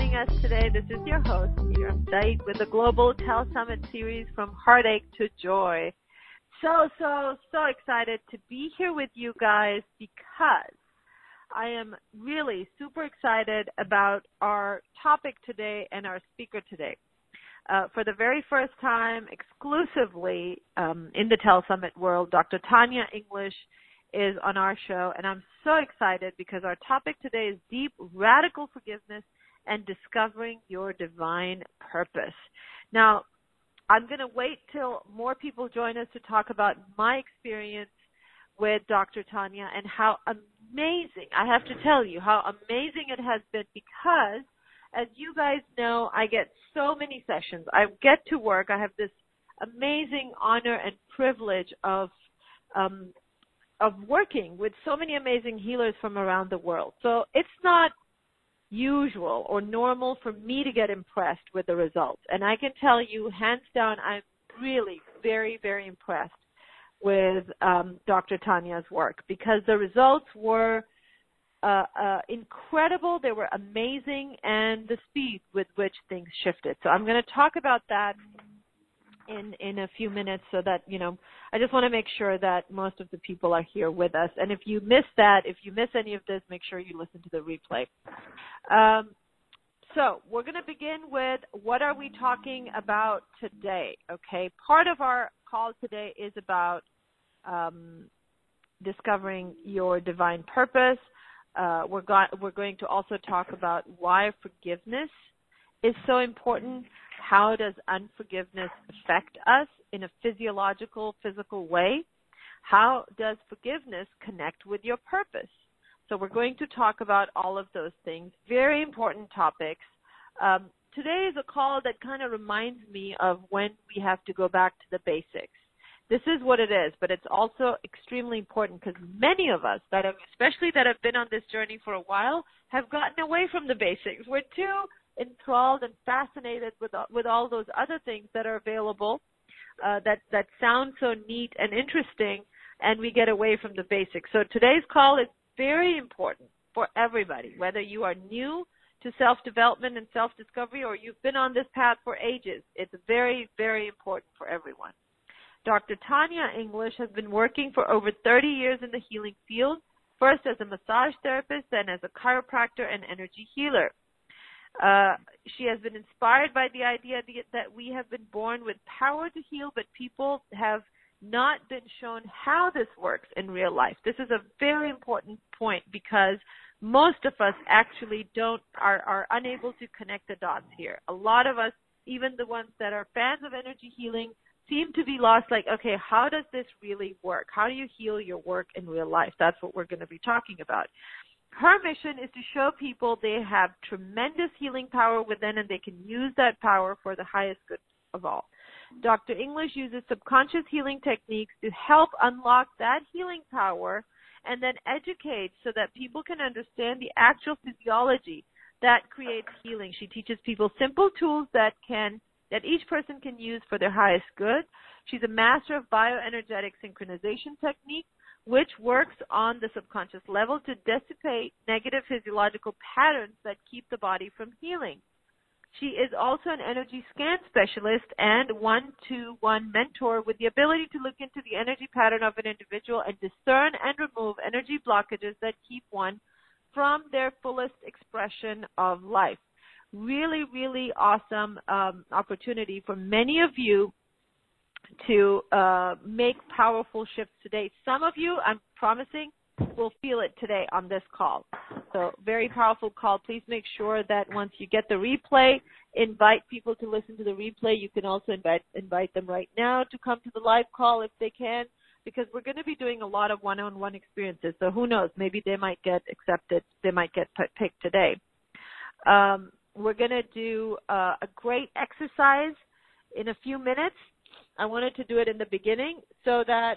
joining us today. This is your host, Miriam Said, with the Global Tel Summit series From Heartache to Joy. So excited to be here with you guys because I am really super excited about our topic today and our speaker today. For the very first time, exclusively in the Tel Summit world, Dr. Tanya English is on our show, and I'm so excited because our topic today is deep, radical forgiveness and discovering your divine purpose. Now, I'm going to wait till more people join us to talk about my experience with Dr. Tanya and how amazing, I have to tell you, how amazing it has been because, as you guys know, I get so many sessions. I get to work. I have this amazing honor and privilege of working with so many amazing healers from around the world. So it's not usual or normal for me to get impressed with the results. And I can tell you, hands down, I'm really very, very impressed with Dr. Tanya's work because the results were incredible. They were amazing, and the speed with which things shifted. So I'm going to talk about that in a few minutes so that, I just want to make sure that most of the people are here with us. And if you miss that, if you miss any of this, make sure you listen to the replay. So we're going to begin with what are we talking about today, okay? Part of our call today is about discovering your divine purpose. We're going to also talk about why forgiveness is so important. How does unforgiveness affect us in a physiological, physical way? How does forgiveness connect with your purpose? So we're going to talk about all of those things. Very important topics. Today is a call that kind of reminds me of when we have to go back to the basics. This is what it is, but it's also extremely important because many of us, especially that have been on this journey for a while, have gotten away from the basics. We're too enthralled and fascinated with all those other things that are available that sound so neat and interesting, and we get away from the basics. So today's call is very important for everybody, whether you are new to self-development and self-discovery or you've been on this path for ages. It's very, very important for everyone. Dr. Tanya English has been working for over 30 years in the healing field, first as a massage therapist, then as a chiropractor and energy healer. She has been inspired by the idea that we have been born with power to heal, but people have not been shown how this works in real life. This is a very important point because most of us actually are unable to connect the dots here. A lot of us, even the ones that are fans of energy healing, seem to be lost, like, okay, how does this really work? How do you heal your work in real life? That's what we're going to be talking about. Her mission is to show people they have tremendous healing power within and they can use that power for the highest good of all. Dr. English uses subconscious healing techniques to help unlock that healing power and then educate so that people can understand the actual physiology that creates healing. She teaches people simple tools that each person can use for their highest good. She's a master of bioenergetic synchronization technique, which works on the subconscious level to dissipate negative physiological patterns that keep the body from healing. She is also an energy scan specialist and one-to-one mentor with the ability to look into the energy pattern of an individual and discern and remove energy blockages that keep one from their fullest expression of life. Really, really awesome opportunity for many of you to make powerful shifts today. Some of you, I'm promising, will feel it today on this call. So very powerful call. Please make sure that once you get the replay, invite people to listen to the replay. You can also invite them right now to come to the live call if they can, because we're going to be doing a lot of one-on-one experiences. So who knows? Maybe they might get accepted. They might get picked today. We're going to do a great exercise in a few minutes. I wanted to do it in the beginning so that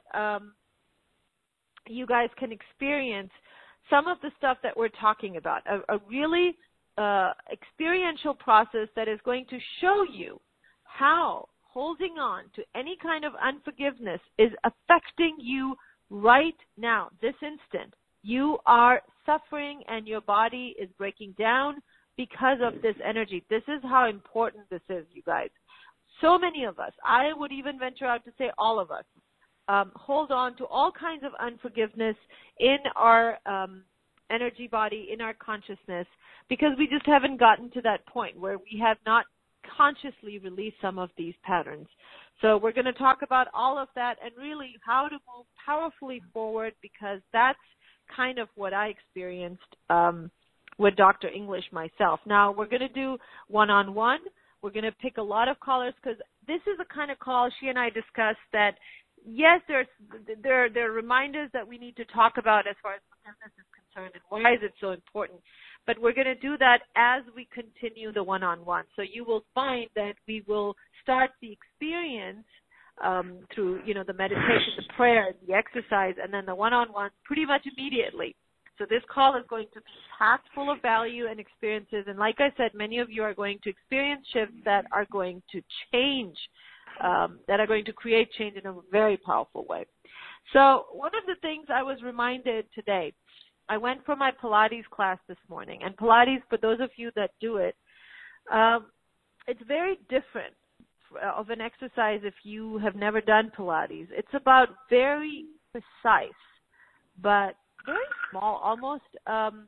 you guys can experience some of the stuff that we're talking about, a really experiential process that is going to show you how holding on to any kind of unforgiveness is affecting you right now, this instant. You are suffering and your body is breaking down because of this energy. This is how important this is, you guys. So many of us, I would even venture out to say all of us, hold on to all kinds of unforgiveness in our energy body, in our consciousness, because we just haven't gotten to that point where we have not consciously released some of these patterns. So we're going to talk about all of that and really how to move powerfully forward, because that's kind of what I experienced with Dr. English myself. Now, we're going to do one-on-one. We're going to pick a lot of callers because this is the kind of call she and I discussed that, yes, there are reminders that we need to talk about as far as forgiveness is concerned and why is it so important. But we're going to do that as we continue the one-on-one. So you will find that we will start the experience through, the meditation, the prayer, the exercise, and then the one-on-one pretty much immediately. So this call is going to be packed full of value and experiences. And like I said, many of you are going to experience shifts that are going to change, that are going to create change in a very powerful way. So one of the things I was reminded today, I went for my Pilates class this morning. And Pilates, for those of you that do it, it's very different of an exercise if you have never done Pilates. It's about very precise, but very small, almost, from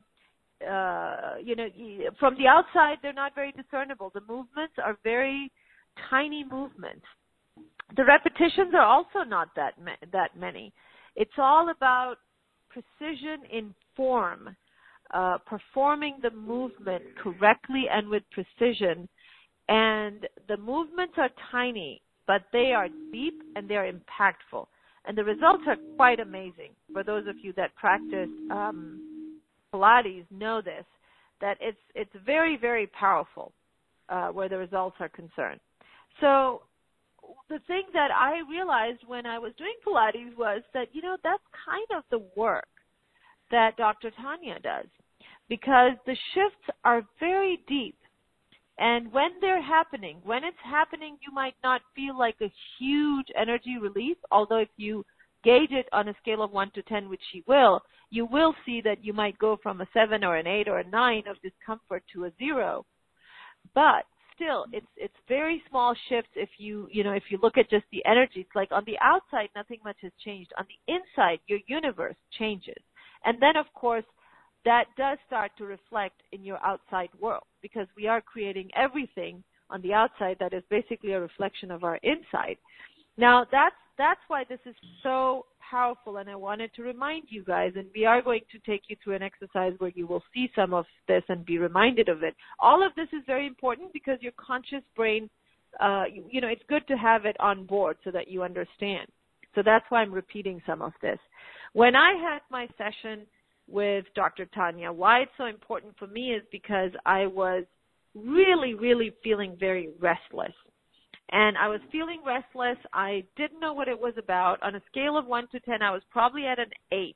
the outside, they're not very discernible. The movements are very tiny movements. The repetitions are also not that many. It's all about precision in form, performing the movement correctly and with precision. And the movements are tiny, but they are deep and they're impactful. And the results are quite amazing. For those of you that practice Pilates know this, that it's very, very powerful where the results are concerned. So the thing that I realized when I was doing Pilates was that, that's kind of the work that Dr. Tanya does, because the shifts are very deep. And when it's happening, you might not feel like a huge energy release, although if you gauge it on a scale of 1 to 10, which you will see that you might go from a 7 or an 8 or a 9 of discomfort to a 0. But still, it's very small shifts if you look at just the energy. It's like on the outside, nothing much has changed. On the inside, your universe changes. And then, of course, that does start to reflect in your outside world, because we are creating everything on the outside that is basically a reflection of our inside. Now, that's why this is so powerful, and I wanted to remind you guys, and we are going to take you through an exercise where you will see some of this and be reminded of it. All of this is very important because your conscious brain, it's good to have it on board so that you understand. So that's why I'm repeating some of this. When I had my session with Dr. Tanya, why it's so important for me is because I was really, really feeling very restless. And I was feeling restless. I didn't know what it was about. On a scale of 1 to 10, I was probably at an 8.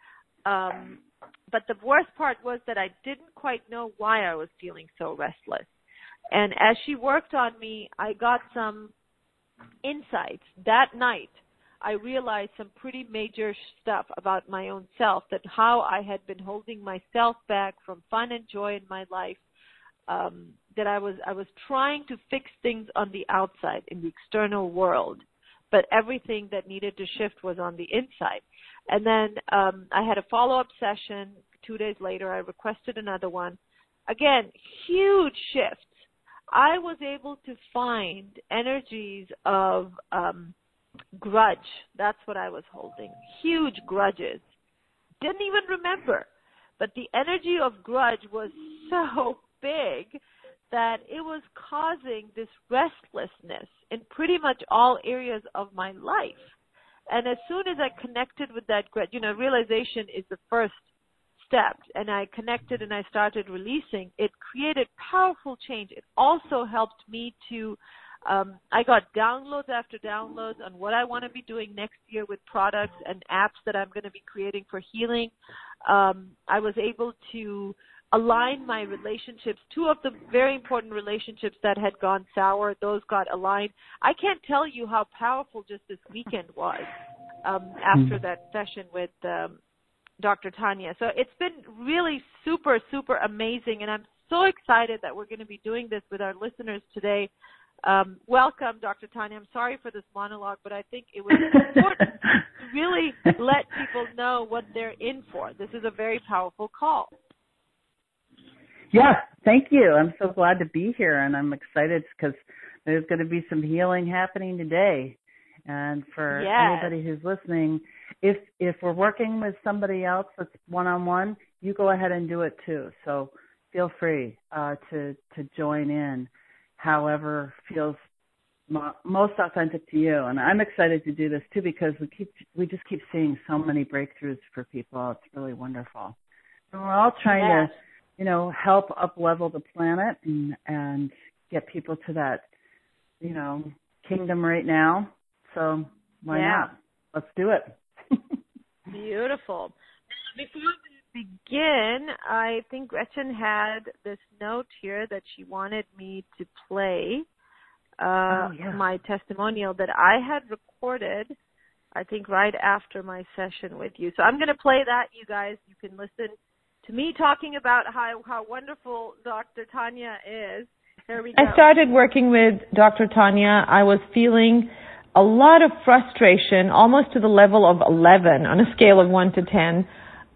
But the worst part was that I didn't quite know why I was feeling so restless. And as she worked on me, I got some insights. That night, I realized some pretty major stuff about my own self, that how I had been holding myself back from fun and joy in my life, that I was trying to fix things on the outside in the external world, but everything that needed to shift was on the inside. And then I had a follow-up session 2 days later. I requested another one. Again, huge shifts. I was able to find energies of grudge. That's what I was holding. Huge grudges. Didn't even remember. But the energy of grudge was so big that it was causing this restlessness in pretty much all areas of my life. And as soon as I connected with that grudge, realization is the first step. And I connected and I started releasing. It created powerful change. It also helped me to I got downloads after downloads on what I want to be doing next year with products and apps that I'm going to be creating for healing. I was able to align my relationships. 2 of the very important relationships that had gone sour, those got aligned. I can't tell you how powerful just this weekend was after that session with Dr. Tanya. So it's been really super, super amazing, and I'm so excited that we're going to be doing this with our listeners today. Welcome, Dr. Tanya. I'm sorry for this monologue, but I think it was important to really let people know what they're in for. This is a very powerful call. Yeah, thank you. I'm so glad to be here, and I'm excited because there's going to be some healing happening today. And for anybody who's listening, if we're working with somebody else that's one-on-one, you go ahead and do it too. So feel free to join in, however feels most authentic to you. And I'm excited to do this too because we just keep seeing so many breakthroughs for people. It's really wonderful. And we're all trying to, help up-level the planet and get people to that, kingdom right now. So why not? Let's do it. Beautiful. Before we begin, I think Gretchen had this note here that she wanted me to play my testimonial that I had recorded, I think, right after my session with you. So I'm going to play that, you guys. You can listen to me talking about how wonderful Dr. Tanya is. Here we go. I started working with Dr. Tanya. I was feeling a lot of frustration, almost to the level of 11 on a scale of 1 to 10,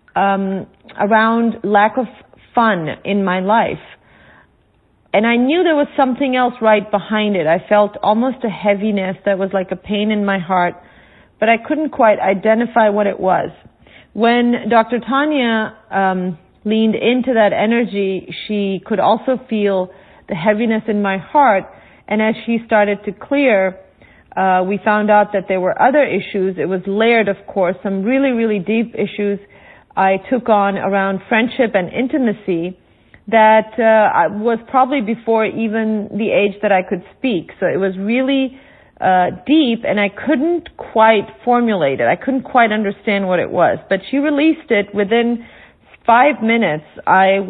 around lack of fun in my life. And I knew there was something else right behind it. I felt almost a heaviness that was like a pain in my heart, but I couldn't quite identify what it was. When Dr. Tanya leaned into that energy, she could also feel the heaviness in my heart. And as she started to clear, we found out that there were other issues. It was layered, of course, some really, really deep issues I took on around friendship and intimacy that was probably before even the age that I could speak. So it was really deep, and I couldn't quite formulate it. I couldn't quite understand what it was. But she released it within 5 minutes. I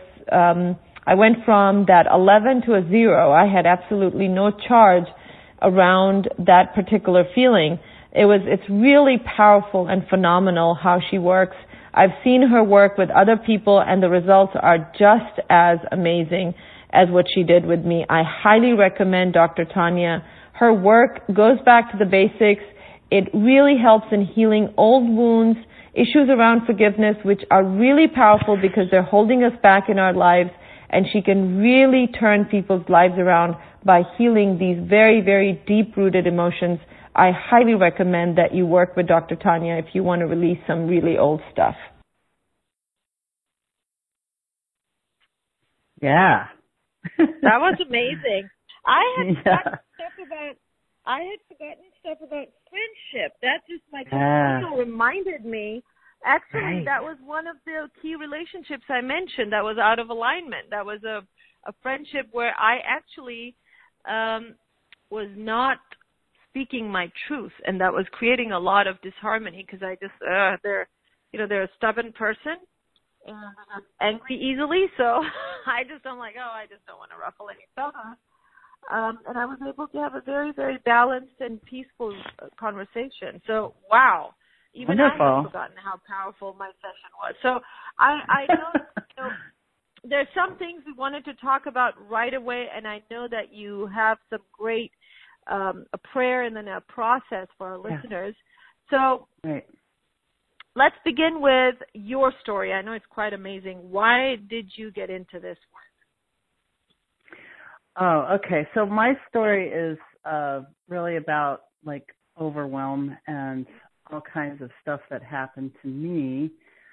went from that 11 to a 0. I had absolutely no charge around that particular feeling. It's really powerful and phenomenal how she works. I've seen her work with other people, and the results are just as amazing as what she did with me. I highly recommend Dr. Tanya. Her work goes back to the basics. It really helps in healing old wounds, issues around forgiveness, which are really powerful because they're holding us back in our lives, and she can really turn people's lives around by healing these very, very deep-rooted emotions. I highly recommend that you work with Dr. Tanya if you want to release some really old stuff. Yeah. That was amazing. I had forgotten stuff about friendship. That just my testimonial reminded me. Actually, that was one of the key relationships I mentioned that was out of alignment. That was a friendship where I actually was not speaking my truth, and that was creating a lot of disharmony because I just they're a stubborn person and I'm angry easily, so I just don't want to ruffle any feathers. And I was able to have a very, very balanced and peaceful conversation. So wow, even wonderful. I had forgotten how powerful my session was. So I know there's some things we wanted to talk about right away, and I know that you have some great a prayer and then a process for our listeners. So let's begin with your story. I know it's quite amazing. Why did you get into this work? Oh, okay. So my story is really about overwhelm and all kinds of stuff that happened to me.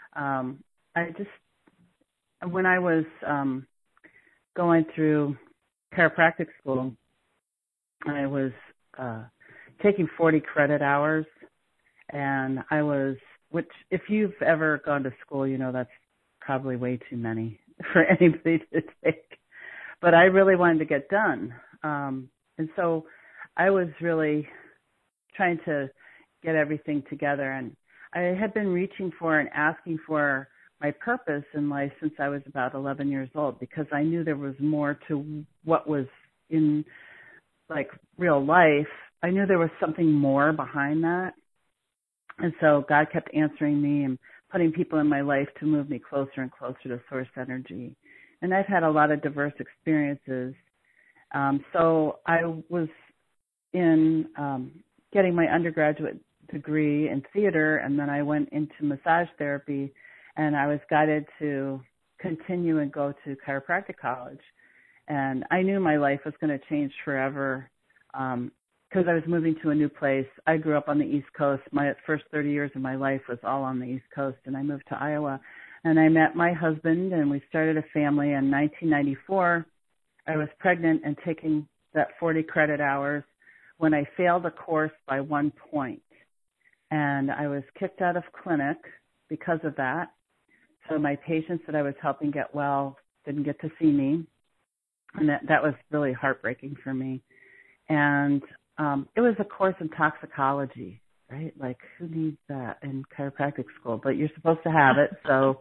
When I was going through chiropractic school, I was taking 40 credit hours, and which if you've ever gone to school, that's probably way too many for anybody to take. But I really wanted to get done. And so I was really trying to get everything together. And I had been reaching for and asking for my purpose in life since I was about 11 years old, because I knew there was more to what was in real life. I knew there was something more behind that. And so God kept answering me and putting people in my life to move me closer and closer to source energy. and I've had a lot of diverse experiences. So I was in getting my undergraduate degree in theater, and then I went into massage therapy, and I was guided to continue and go to chiropractic college. And I knew my life was going to change forever because I was moving to a new place. I grew up on the East Coast. My first 30 years of my life was all on the East Coast, and I moved to Iowa. And I met my husband, and we started a family in 1994. I was pregnant and taking that 40 credit hours when I failed a course by 1 point. And I was kicked out of clinic because of that. So my patients that I was helping get well didn't get to see me. And that was really heartbreaking for me. And it was a course in toxicology, right? Like, who needs that in chiropractic school? But you're supposed to have it. So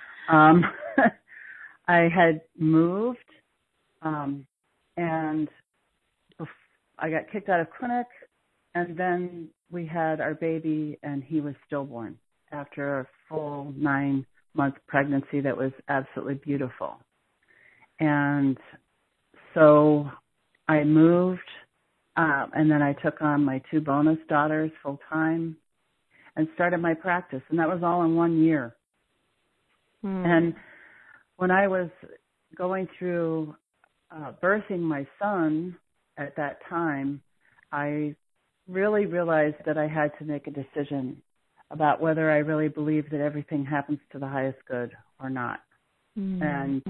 I had moved, and I got kicked out of clinic, and then we had our baby, and he was stillborn after a full 9-month pregnancy that was absolutely beautiful. And so I moved, and then I took on my 2 bonus daughters full time and started my practice. And that was all in 1 year. And when I was going through birthing my son at that time, I really realized that I had to make a decision about whether I really believed that everything happens to the highest good or not. And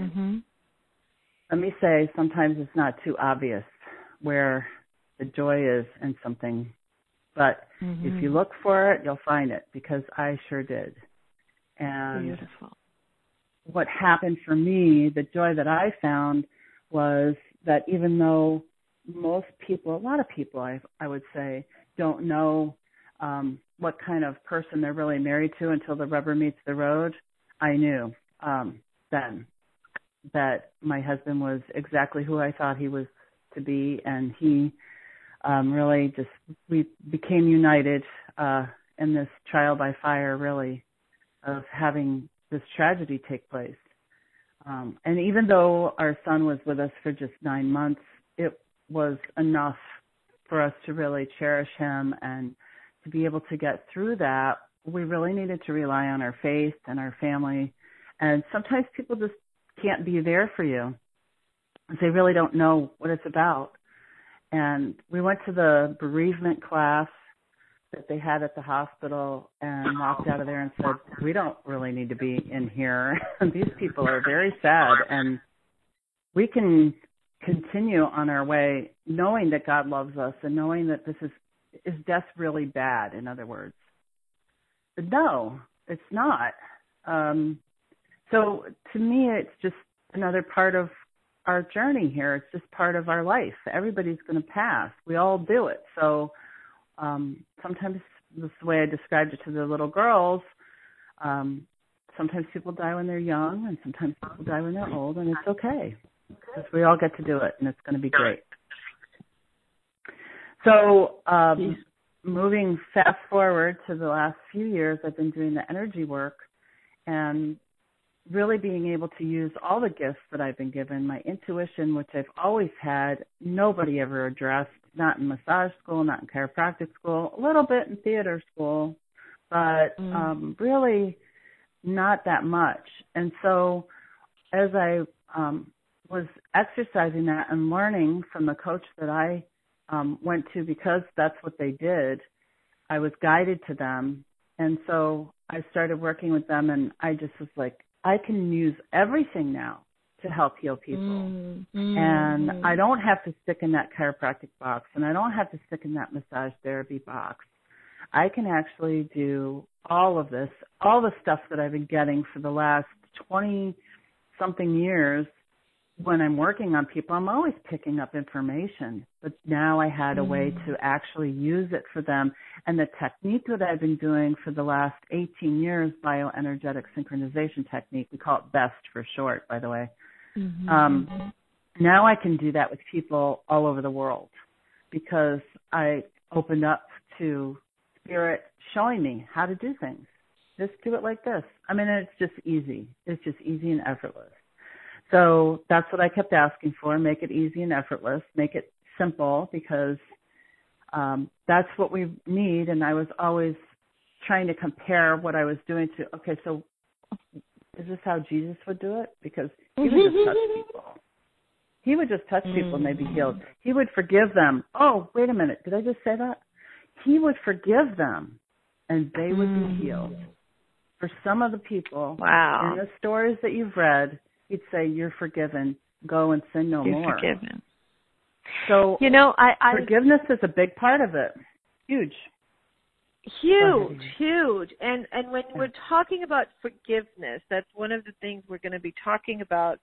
let me say, sometimes it's not too obvious where the joy is in something. But if you look for it, you'll find it, because I sure did. And beautiful. What happened for me, the joy that I found, was that even though most people, a lot of people, I would say, don't know what kind of person they're really married to until the rubber meets the road, I knew then that my husband was exactly who I thought he was to be, and he really just, we became united in this trial by fire, really, of having this tragedy take place. And even though our son was with us for just 9 months, it was enough for us to really cherish him, and to be able to get through that, we really needed to rely on our faith and our family. And sometimes people just can't be there for you. They really don't know what it's about. And we went to the bereavement class that they had at the hospital and walked out of there and said, we don't really need to be in here. These people are very sad, and we can continue on our way knowing that God loves us and knowing that this is death really bad, in other words. But no, it's not. So to me, it's just another part of our journey here. It's just part of our life. Everybody's going to pass. We all do it. So sometimes, this is the way I described it to the little girls, sometimes people die when they're young, and sometimes people die when they're old, and it's okay, because we all get to do it, and it's going to be great. So moving fast forward to the last few years, I've been doing the energy work and really being able to use all the gifts that I've been given. My intuition, which I've always had, nobody ever addressed, not in massage school, not in chiropractic school, a little bit in theater school, but really not that much. And so as I was exercising that and learning from the coach that I went to, because that's what they did, I was guided to them. And so I started working with them, and I just was like, I can use everything now to help heal people. And I don't have to stick in that chiropractic box, and I don't have to stick in that massage therapy box. I can actually do all of this, all the stuff that I've been getting for the last 20-something years. When I'm working on people, I'm always picking up information, but now I had a way to actually use it for them. And the technique that I've been doing for the last 18 years, bioenergetic synchronization technique, we call it BEST for short, by the way. Now I can do that with people all over the world, because I opened up to Spirit showing me how to do things. Just do it like this. I mean, it's just easy. It's just easy and effortless. So that's what I kept asking for. Make it easy and effortless. Make it simple, because that's what we need. And I was always trying to compare what I was doing to, okay, so is this how Jesus would do it? Because he would just touch people. He would just touch people and they'd be healed. He would forgive them. Oh, wait a minute. Did I just say that? He would forgive them and they would be healed. For some of the people in the stories that you've read, he'd say, you're forgiven. Go and sin no more. You're forgiven. So, I forgiveness is a big part of it. Huge. Huge. And when we're talking about forgiveness, that's one of the things we're going to be talking about.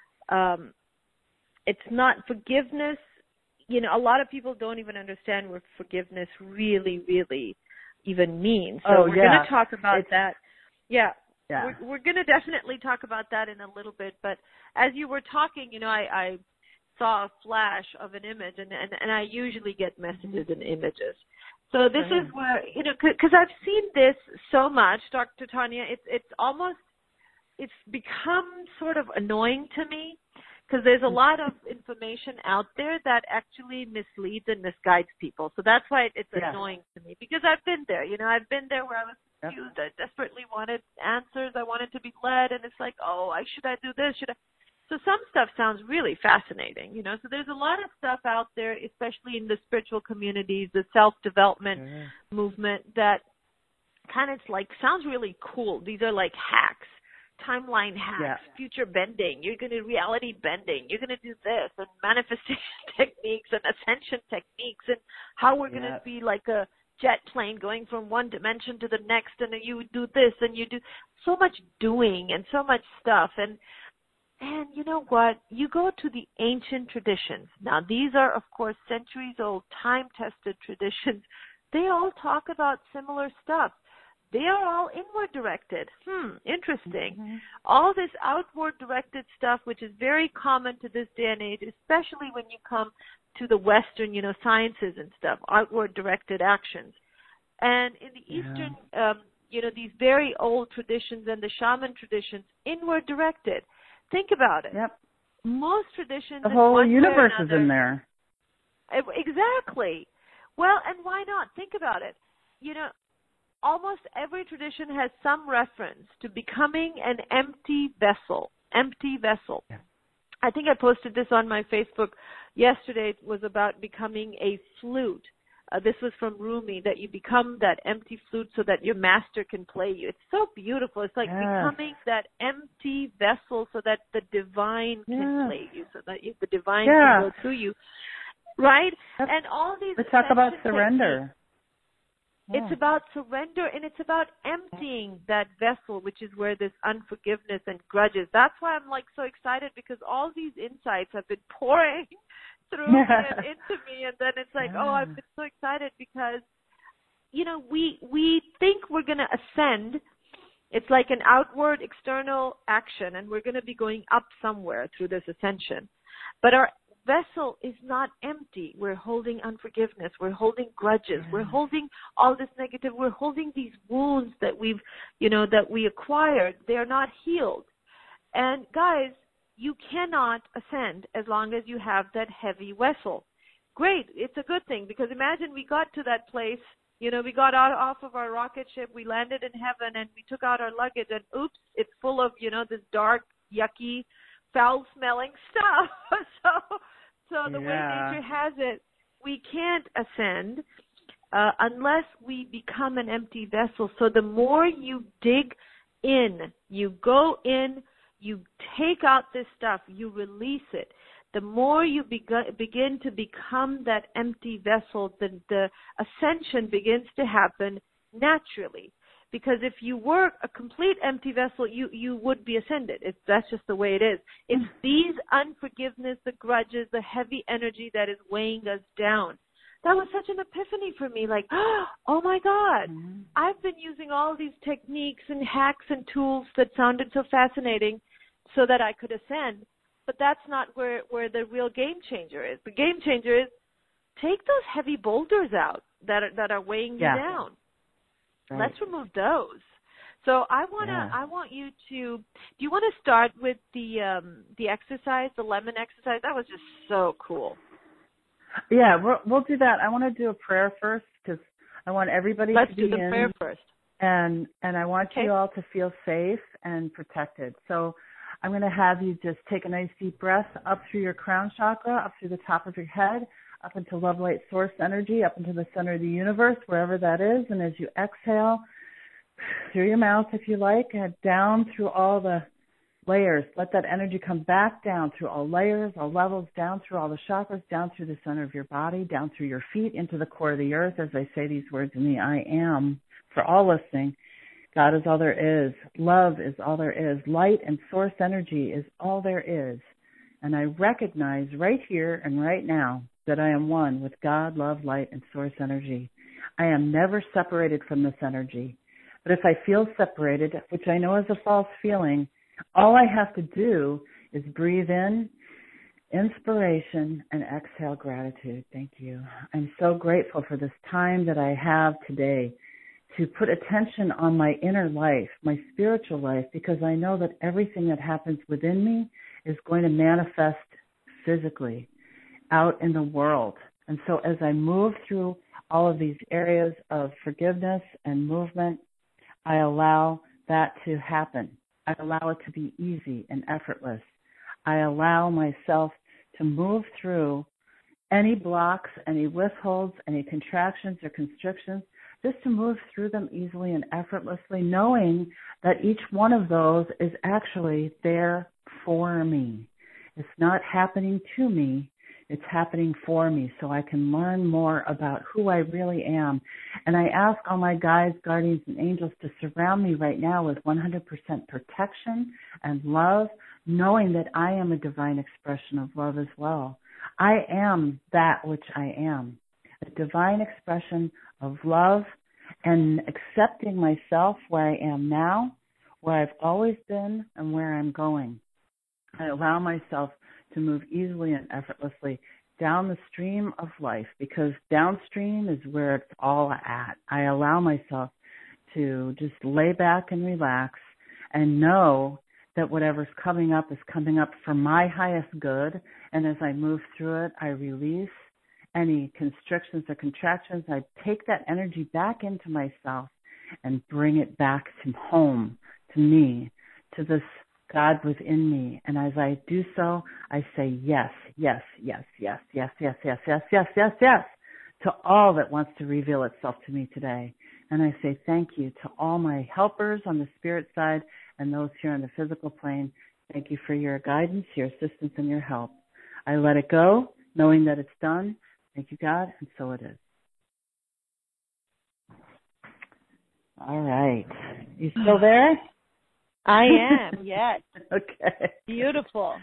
It's not forgiveness. A lot of people don't even understand what forgiveness really, really even means. So we're going to talk about that. Yeah. We're going to definitely talk about that in a little bit. But as you were talking, I saw a flash of an image, and I usually get messages in images. So this is where, because I've seen this so much, Dr. Tanya, it's become sort of annoying to me, because there's a lot of information out there that actually misleads and misguides people. So that's why it's annoying to me, because I've been there. I've been there where I was confused. I desperately wanted answers. I wanted to be led, and it's like, should I do this? So some stuff sounds really fascinating, So there's a lot of stuff out there, especially in the spiritual communities, the self-development movement, that kind of sounds really cool. These are like hacks, timeline hacks, future bending. You're going to reality bending. You're going to do this, and manifestation techniques and ascension techniques, and how we're going to be like a jet plane going from one dimension to the next, and you do this, and you do so much doing and so much stuff. And you know what? You go to the ancient traditions. Now, these are, of course, centuries-old, time-tested traditions. They all talk about similar stuff. They are all inward-directed. Interesting. Mm-hmm. All this outward-directed stuff, which is very common to this day and age, especially when you come to the Western, sciences and stuff, outward-directed actions. And in the Eastern, these very old traditions and the shaman traditions, inward-directed. Think about it. Yep. Most traditions, the whole universe is in there. Exactly. Well, and why not? Think about it. Almost every tradition has some reference to becoming an empty vessel. Empty vessel. Yeah. I think I posted this on my Facebook yesterday. It was about becoming a flute. This was from Rumi, that you become that empty flute so that your master can play you. It's so beautiful. It's like becoming that empty vessel so that the divine can play you, so that the divine can go through you. Right? And all these... Let's talk about surrender. It's about surrender, and it's about emptying that vessel, which is where this unforgiveness and grudges. That's why I'm so excited, because all these insights have been pouring through me and into me, and then it's I've been so excited because, we think we're going to ascend. It's like an outward, external action, and we're going to be going up somewhere through this ascension. But our vessel is not empty. We're holding unforgiveness. We're holding grudges. We're holding all this negative. We're holding these wounds that that we acquired. They're not healed. And guys, you cannot ascend as long as you have that heavy vessel. Great. It's a good thing, because imagine we got to that place, we got off of our rocket ship, we landed in heaven, and we took out our luggage, and oops, it's full of, this dark, yucky, foul-smelling stuff. So the way nature has it, we can't ascend unless we become an empty vessel. So the more you dig in, you go in, you take out this stuff, you release it, the more you begin to become that empty vessel, the ascension begins to happen naturally. Because if you were a complete empty vessel, you would be ascended. That's just the way it is. It's these unforgiveness, the grudges, the heavy energy that is weighing us down. That was such an epiphany for me, oh my God, I've been using all these techniques and hacks and tools that sounded so fascinating so that I could ascend, but that's not where the real game changer is. The game changer is take those heavy boulders out that are weighing you down. Right. Let's remove those So I want you to, do you want to start with the exercise, the lemon exercise? That was just so cool. Yeah, we'll do that. I want to do a prayer first because I want everybody Let's to be do the in. prayer first. And I want you all to feel safe and protected. So I'm going to have you just take a nice deep breath up through your crown chakra, up through the top of your head, up into love light source energy, up into the center of the universe, wherever that is. And as you exhale through your mouth, if you like, and down through all the layers, let that energy come back down through all layers, all levels, down through all the chakras, down through the center of your body, down through your feet, into the core of the earth. As I say these words in the I am, for all listening, God is all there is. Love is all there is. Light and source energy is all there is. And I recognize right here and right now that I am one with God, love, light, and source energy. I am never separated from this energy. But if I feel separated, which I know is a false feeling, all I have to do is breathe in inspiration and exhale gratitude. Thank you. I'm so grateful for this time that I have today to put attention on my inner life, my spiritual life, because I know that everything that happens within me is going to manifest physically out in the world. And so as I move through all of these areas of forgiveness and movement, I allow that to happen. I allow it to be easy and effortless. I allow myself to move through any blocks, any withholds, any contractions or constrictions, just to move through them easily and effortlessly, knowing that each one of those is actually there for me. It's not happening to me. It's happening for me so I can learn more about who I really am. And I ask all my guides, guardians, and angels to surround me right now with 100% protection and love, knowing that I am a divine expression of love as well. I am that which I am, a divine expression of love, and accepting myself where I am now, where I've always been, and where I'm going. I allow myself to move easily and effortlessly down the stream of life, because downstream is where it's all at. I allow myself to just lay back and relax and know that whatever's coming up is coming up for my highest good. And as I move through it, I release any constrictions or contractions. I take that energy back into myself and bring it back to home, to me, to this God within me. And as I do so, I say yes, yes, yes, yes, yes, yes, yes, yes, yes, yes, yes, to all that wants to reveal itself to me today. And I say thank you to all my helpers on the spirit side and those here on the physical plane. Thank you for your guidance, your assistance, and your help. I let it go, knowing that it's done. Thank you, God, and so it is. All right. You still there? I am, yes. Okay. Beautiful.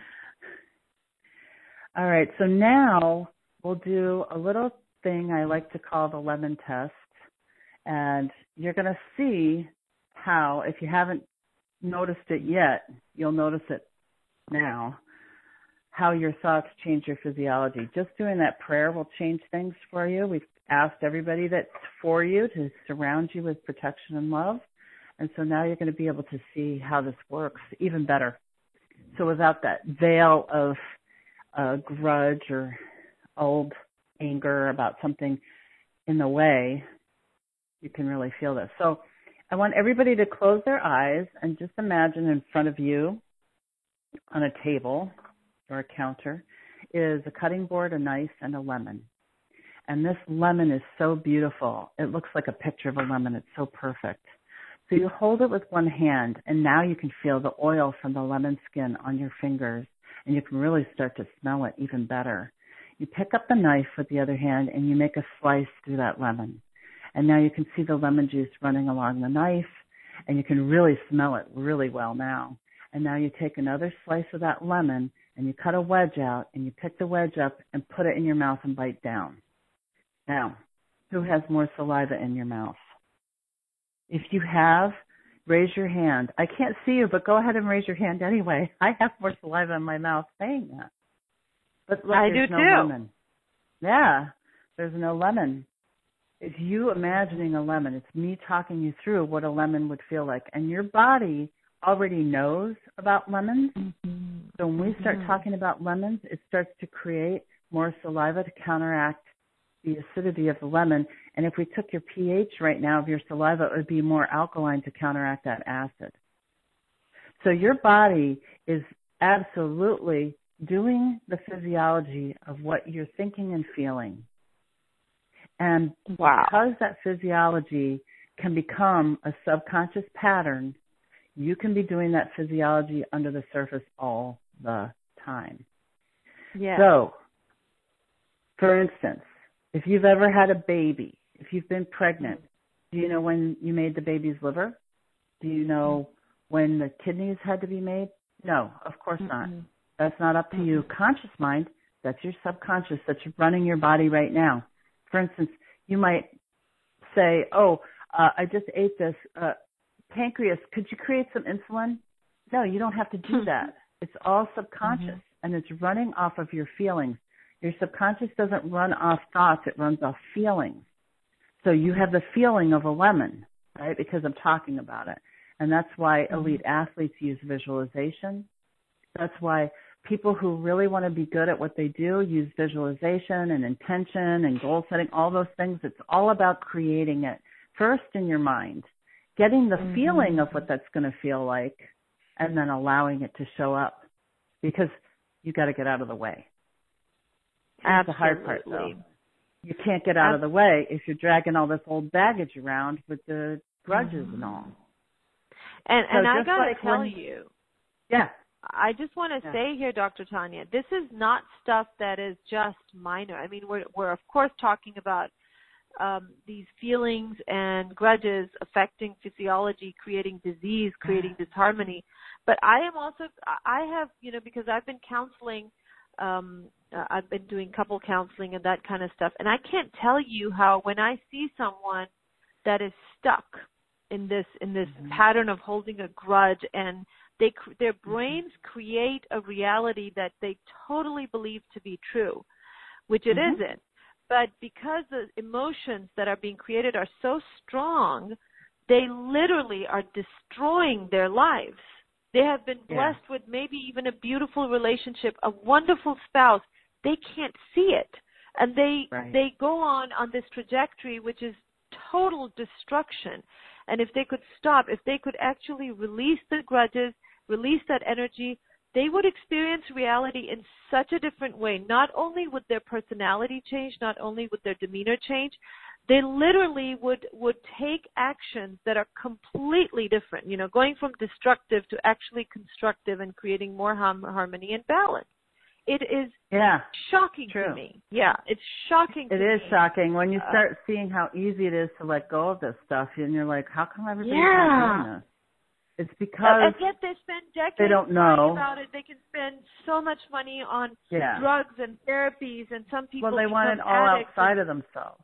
All right, so now we'll do a little thing I like to call the lemon test. And you're going to see how, if you haven't noticed it yet, you'll notice it now, how your thoughts change your physiology. Just doing that prayer will change things for you. We've asked everybody that's for you to surround you with protection and love. And so now you're going to be able to see how this works even better. So without that veil of grudge or old anger about something in the way, you can really feel this. So I want everybody to close their eyes and just imagine in front of you on a table or a counter is a cutting board, a knife, and a lemon. And this lemon is so beautiful. It looks like a picture of a lemon. It's so perfect. So you hold it with one hand, and now you can feel the oil from the lemon skin on your fingers, and you can really start to smell it even better. You pick up the knife with the other hand, and you make a slice through that lemon. And now you can see the lemon juice running along the knife, and you can really smell it really well now. And now you take another slice of that lemon, and you cut a wedge out, and you pick the wedge up and put it in your mouth and bite down. Now, who has more saliva in your mouth? If you have, raise your hand. I can't see you, but go ahead and raise your hand anyway. I have more saliva in my mouth saying that. But look, I there's do no too. lemon. Yeah, there's no lemon. is you imagining a lemon. It's me talking you through what a lemon would feel like. And your body already knows about lemons. So when we start talking about lemons, it starts to create more saliva to counteract the acidity of the lemon. And if we took your pH right now of your saliva, it would be more alkaline to counteract that acid. So your body is absolutely doing the physiology of what you're thinking and feeling. And because that physiology can become a subconscious pattern, you can be doing that physiology under the surface all the time. Yeah. So, for instance, if you've ever had a baby, if you've been pregnant, do you know when you made the baby's liver? Do you know when the kidneys had to be made? No, of course not. That's not up to you. Conscious mind, that's your subconscious that's running your body right now. For instance, you might say, I just ate this. Pancreas, could you create some insulin? No, you don't have to do that. It's all subconscious, and it's running off of your feelings. Your subconscious doesn't run off thoughts. It runs off feelings. So you have the feeling of a lemon, right, because I'm talking about it. And that's why elite athletes use visualization. That's why people who really want to be good at what they do use visualization and intention and goal setting, all those things. It's all about creating it first in your mind, getting the feeling of what that's going to feel like, and then allowing it to show up, because you got to get out of the way. That's the hard part, though. You can't get out of the way if you're dragging all this old baggage around with the grudges and all. And I got to tell you. Yeah. I just want to say here, Dr. Tanya, this is not stuff that is just minor. I mean, we're of course talking about these feelings and grudges affecting physiology, creating disease, creating disharmony. But I have, because I've been counseling, I've been doing couple counseling and that kind of stuff. And I can't tell you how when I see someone that is stuck in this pattern of holding a grudge, and their brains create a reality that they totally believe to be true, which it isn't. But because the emotions that are being created are so strong, they literally are destroying their lives. They have been blessed with maybe even a beautiful relationship, a wonderful spouse. They can't see it. And they go on this trajectory, which is total destruction. And if they could stop, if they could actually release the grudges, release that energy, they would experience reality in such a different way. Not only would their personality change, not only would their demeanor change, they literally would take actions that are completely different, going from destructive to actually constructive and creating more harmony and balance. It is shocking to me. Yeah, it's shocking to me. It is shocking when you start seeing how easy it is to let go of this stuff, and you're like, how come everybody's not doing this? It's because and yet they spend decades they don't know about it. They can spend so much money on drugs and therapies, and some people they want it all outside of themselves.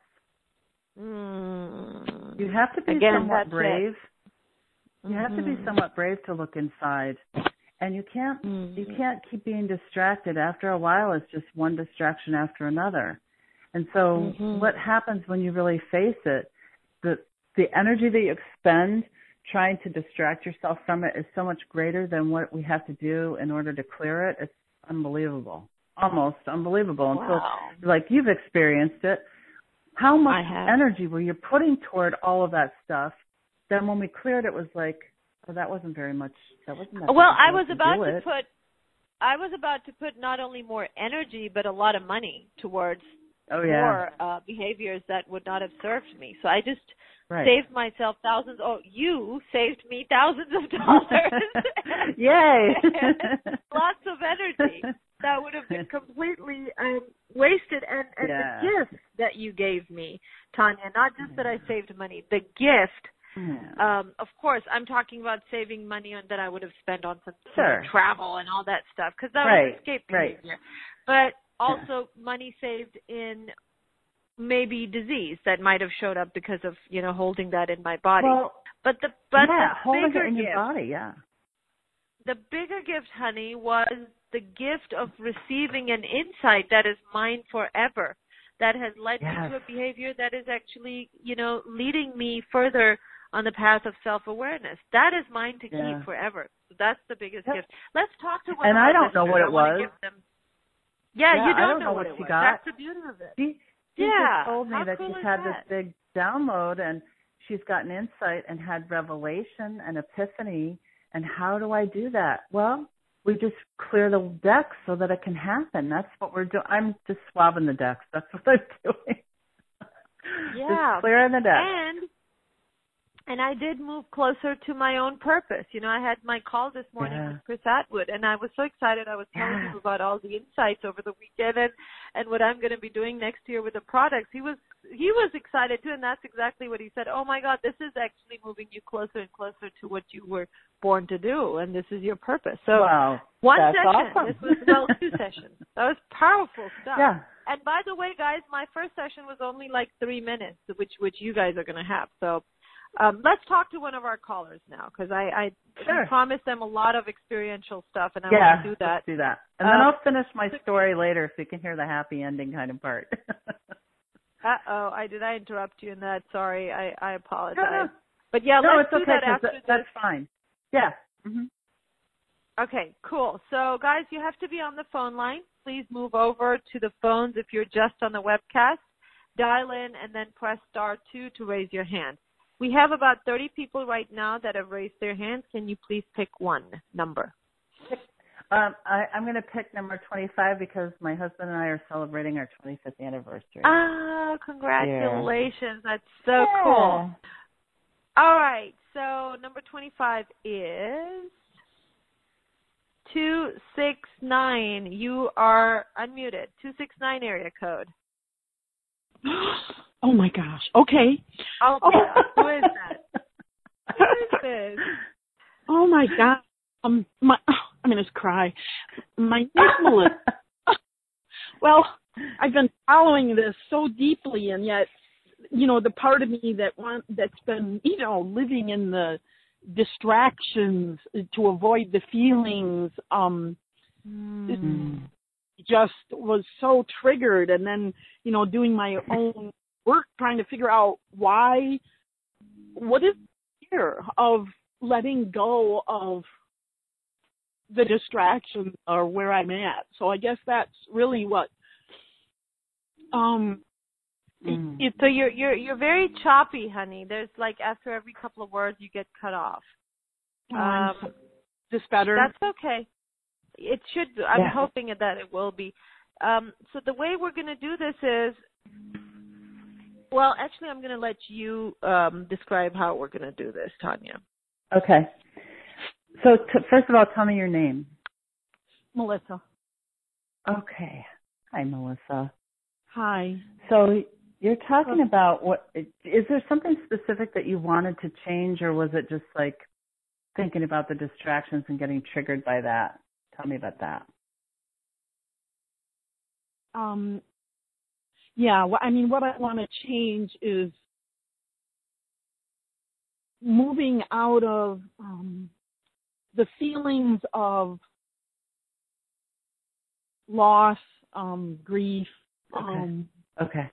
You have to be somewhat brave. You have to be somewhat brave to look inside. And you can't keep being distracted. After a while, it's just one distraction after another. And so what happens when you really face it, the energy that you expend trying to distract yourself from it is so much greater than what we have to do in order to clear it. It's unbelievable, almost unbelievable. Until, like, you've experienced it. How much energy were you putting toward all of that stuff? Then when we cleared it, was like, that wasn't very much. That wasn't that. Well, I was about to put not only more energy but a lot of money towards more behaviors that would not have served me. So I just saved myself thousands. Oh, you saved me thousands of dollars. Yay! Lots of energy that would have been completely wasted. And the gift that you gave me, Tanya, not just that I saved money, the gift. Of course, I'm talking about saving money that I would have spent on some travel and all that stuff, because that was escape behavior. But also money saved in maybe disease that might have showed up because of holding that in my body. Well, but the holding bigger it in gift, your body, the bigger gift, honey, was the gift of receiving an insight that is mine forever. that has led me to a behavior that is actually, leading me further on the path of self-awareness. That is mine to keep forever. So that's the biggest gift. Let's talk to one and of our I don't listeners. know what it was. You don't know what it she was. got. That's the beauty of it. She just told me that cool she's had this big download and she's gotten insight and had revelation and epiphany. And how do I do that? Well, we just clear the decks so that it can happen. That's what we're doing. I'm just swabbing the decks. That's what I'm doing. Just clearing the decks. And I did move closer to my own purpose. I had my call this morning with Chris Atwood, and I was so excited. I was telling him about all the insights over the weekend and what I'm going to be doing next year with the products. He was excited too, and that's exactly what he said. Oh my God, this is actually moving you closer and closer to what you were born to do, and this is your purpose. So one session. Awesome. This was 2 sessions. That was powerful stuff. Yeah. And by the way, guys, my first session was only like 3 minutes, which you guys are going to have. So. Let's talk to one of our callers now, because I promised them a lot of experiential stuff, and I want to do that. Let's do that. And then I'll finish my story later so you can hear the happy ending kind of part. Did I interrupt you in that? Sorry, I apologize. No. But let's do that after that's fine. Yeah. Mm-hmm. Okay, cool. So, guys, you have to be on the phone line. Please move over to the phones if you're just on the webcast. Dial in and then press *2 to raise your hand. We have about 30 people right now that have raised their hands. Can you please pick one number? I'm going to pick number 25 because my husband and I are celebrating our 25th anniversary. Oh, congratulations. That's so cool. All right. So number 25 is 269. You are unmuted. 269 area code. Oh my gosh. Okay. Oh, who is that? Who is this? Oh my God. I'm gonna just cry. My name's Melissa. Well, I've been following this so deeply, and yet, the part of me that's been, living in the distractions to avoid the feelings, just was so triggered, and then, doing my own work, trying to figure out what is fear of letting go of the distraction or where I'm at. So I guess that's really what. So you're very choppy, honey. There's like after every couple of words you get cut off. Is this better? That's okay. It should. I'm hoping that it will be. So the way we're going to do this is. Well, actually, I'm going to let you describe how we're going to do this, Tanya. Okay. So first of all, tell me your name. Melissa. Okay. Hi, Melissa. Hi. So you're talking about is there something specific that you wanted to change, or was it just like thinking about the distractions and getting triggered by that? Tell me about that. Yeah, what I want to change is moving out of the feelings of loss, grief. Okay.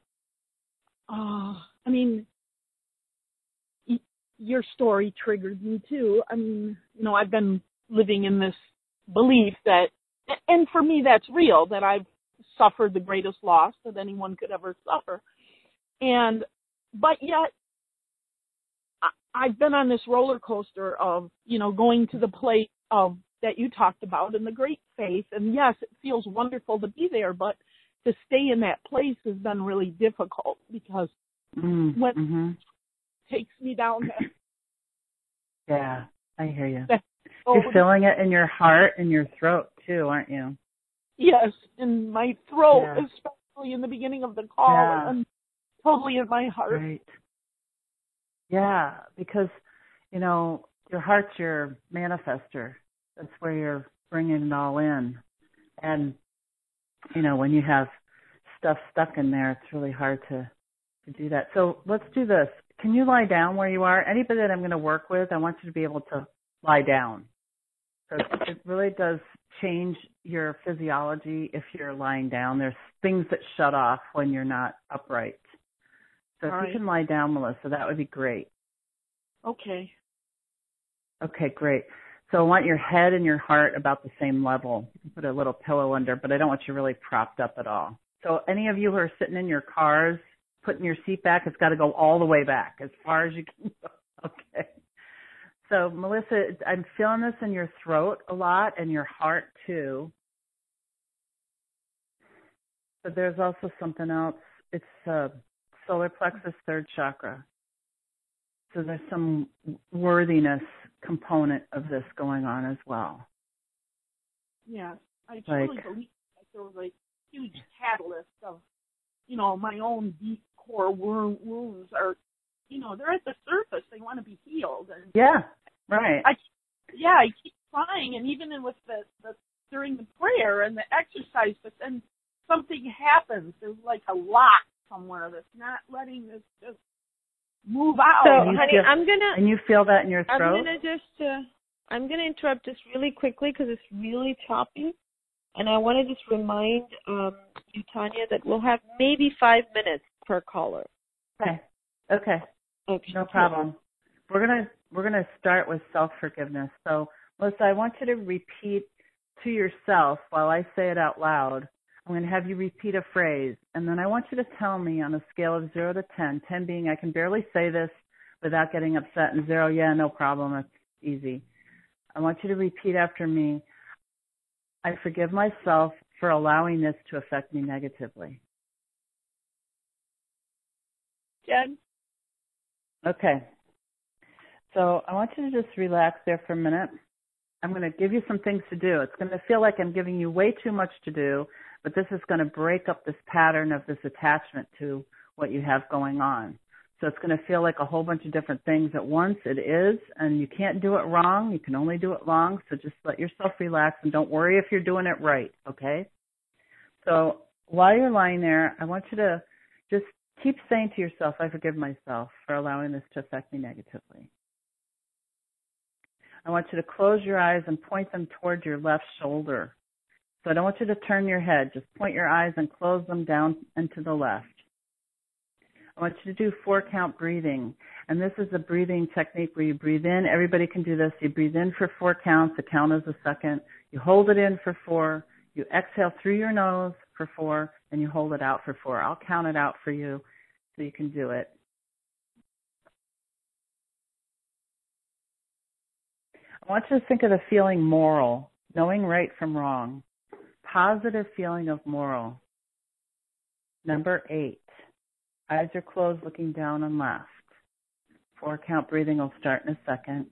Your story triggered me too. I've been living in this belief that, and for me that's real, that I've suffered the greatest loss that anyone could ever suffer. But yet, I've been on this roller coaster of, going to the place of that you talked about and the great faith. And yes, it feels wonderful to be there, but to stay in that place has been really difficult because when it takes me down there. Yeah, I hear you. You're feeling it in your heart and your throat too, aren't you? Yes, in my throat, especially in the beginning of the call, and totally in my heart. Right. Yeah, because, your heart's your manifester. That's where you're bringing it all in. And, when you have stuff stuck in there, it's really hard to do that. So let's do this. Can you lie down where you are? Anybody that I'm going to work with, I want you to be able to lie down. Because it really does change your physiology if you're lying down. There's things that shut off when you're not upright. So if you can lie down, Melissa, that would be great. Okay. Okay, great. So I want your head and your heart about the same level. You can put a little pillow under, but I don't want you really propped up at all. So any of you who are sitting in your cars, putting your seat back, it's got to go all the way back, as far as you can go. Okay. So, Melissa, I'm feeling this in your throat a lot and your heart, too. But there's also something else. It's solar plexus, third chakra. So there's some worthiness component of this going on as well. Yeah, I truly believe that there was a huge catalyst of, my own deep core wounds are, they're at the surface. They want to be healed. And yeah, right. I keep trying, and even with the during the prayer and the exercise, but then something happens. There's like a lock somewhere that's not letting this just move out. So, honey, and you feel that in your throat? I'm gonna interrupt just really quickly because it's really choppy, and I want to just remind you, Tanya, that we'll have maybe 5 minutes per caller. Okay. No problem. We're gonna start with self-forgiveness. So, Melissa, I want you to repeat to yourself while I say it out loud. I'm going to have you repeat a phrase, and then I want you to tell me on a scale of 0 to 10, 10 being I can barely say this without getting upset, and 0, yeah, no problem, it's easy. I want you to repeat after me, I forgive myself for allowing this to affect me negatively. 10. Okay. So I want you to just relax there for a minute. I'm going to give you some things to do. It's going to feel like I'm giving you way too much to do, but this is going to break up this pattern of this attachment to what you have going on. So it's going to feel like a whole bunch of different things at once. It is, and you can't do it wrong. You can only do it wrong. So just let yourself relax and don't worry if you're doing it right, okay? So while you're lying there, I want you to just keep saying to yourself, I forgive myself for allowing this to affect me negatively. I want you to close your eyes and point them toward your left shoulder. So I don't want you to turn your head. Just point your eyes and close them down and to the left. I want you to do 4-count breathing. And this is a breathing technique where you breathe in. Everybody can do this. You breathe in for 4 counts. A count is a second. You hold it in for 4. You exhale through your nose for 4, and you hold it out for 4. I'll count it out for you so you can do it. I want you to think of the feeling moral, knowing right from wrong. Positive feeling of moral. Number 8. Eyes are closed, looking down and left. 4-count breathing will start in a second.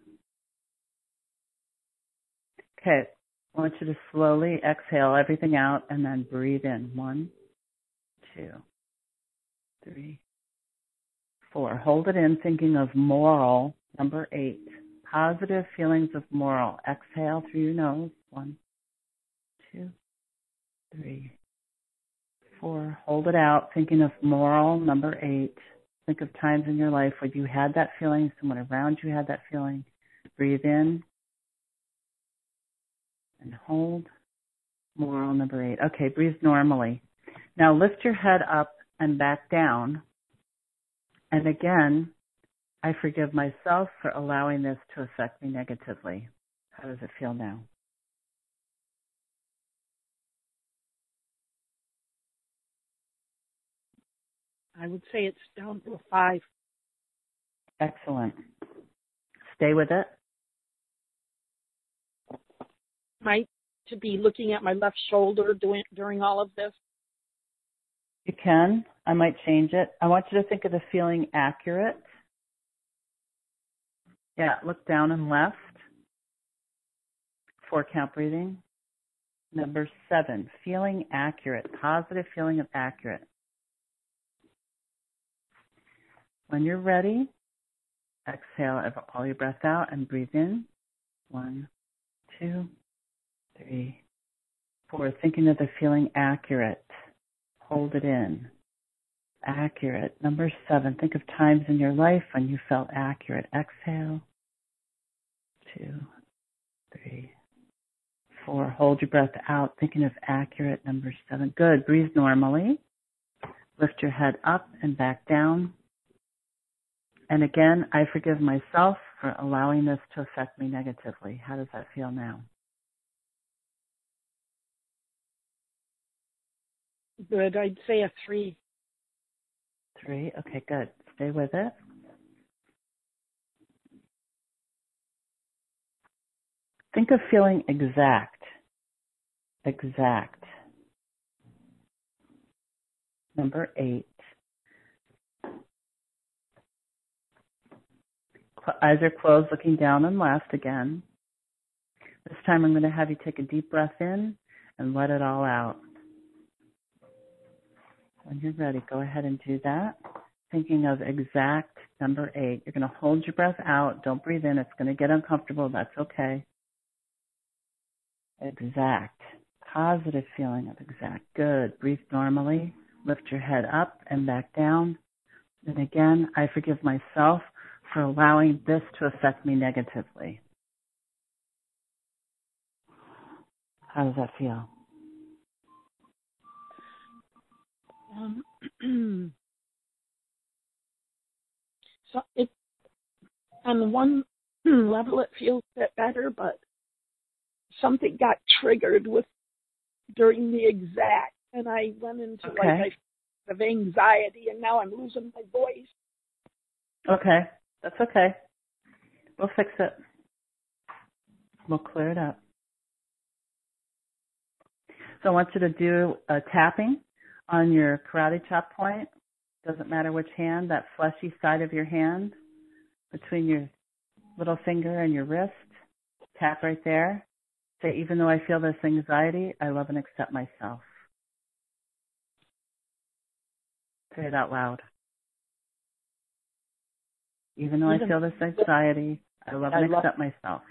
Okay, I want you to slowly exhale everything out and then breathe in. 1, 2, 3, 4. Hold it in, thinking of moral. Number 8. Positive feelings of moral. Exhale through your nose. 1, 2, 3, 4. Hold it out, thinking of moral. Number 8. Think of times in your life where you had that feeling, someone around you had that feeling. Breathe in and hold. Moral. Number 8. Okay, breathe normally. Now lift your head up and back down. And again, I forgive myself for allowing this to affect me negatively. How does it feel now? I would say it's down to a 5. Excellent. Stay with it. To be looking at my left shoulder during all of this? You can. I might change it. I want you to think of the feeling accurate. Yeah, look down and left. 4-count breathing. Number 7, feeling accurate. Positive feeling of accurate. When you're ready, exhale all your breath out and breathe in. 1, 2, 3, 4. Thinking of the feeling accurate. Hold it in. Accurate. Number 7, think of times in your life when you felt accurate. Exhale. 2, 3, 4. Hold your breath out, thinking of accurate. Number 7. Good. Breathe normally. Lift your head up and back down. And again, I forgive myself for allowing this to affect me negatively. How does that feel now? Good. I'd say a 3. 3. Okay, good. Stay with it. Think of feeling exact. Exact. Number 8. Eyes are closed, looking down and left again. This time I'm going to have you take a deep breath in and let it all out. When you're ready, go ahead and do that. Thinking of exact. Number 8. You're going to hold your breath out. Don't breathe in. It's going to get uncomfortable. That's okay. Exact. Positive feeling of exact. Good. Breathe normally. Lift your head up and back down. And again, I forgive myself for allowing this to affect me negatively. How does that feel? So it, on one level it feels a bit better, but something got triggered during the exact, and I went into of anxiety, and now I'm losing my voice. Okay, that's okay. We'll fix it. We'll clear it up. So I want you to do a tapping on your karate chop point. Doesn't matter which hand, that fleshy side of your hand between your little finger and your wrist. Tap right there. Say, even though I feel this anxiety, I love and accept myself. Say it out loud. Even though I feel this anxiety, I love and accept myself.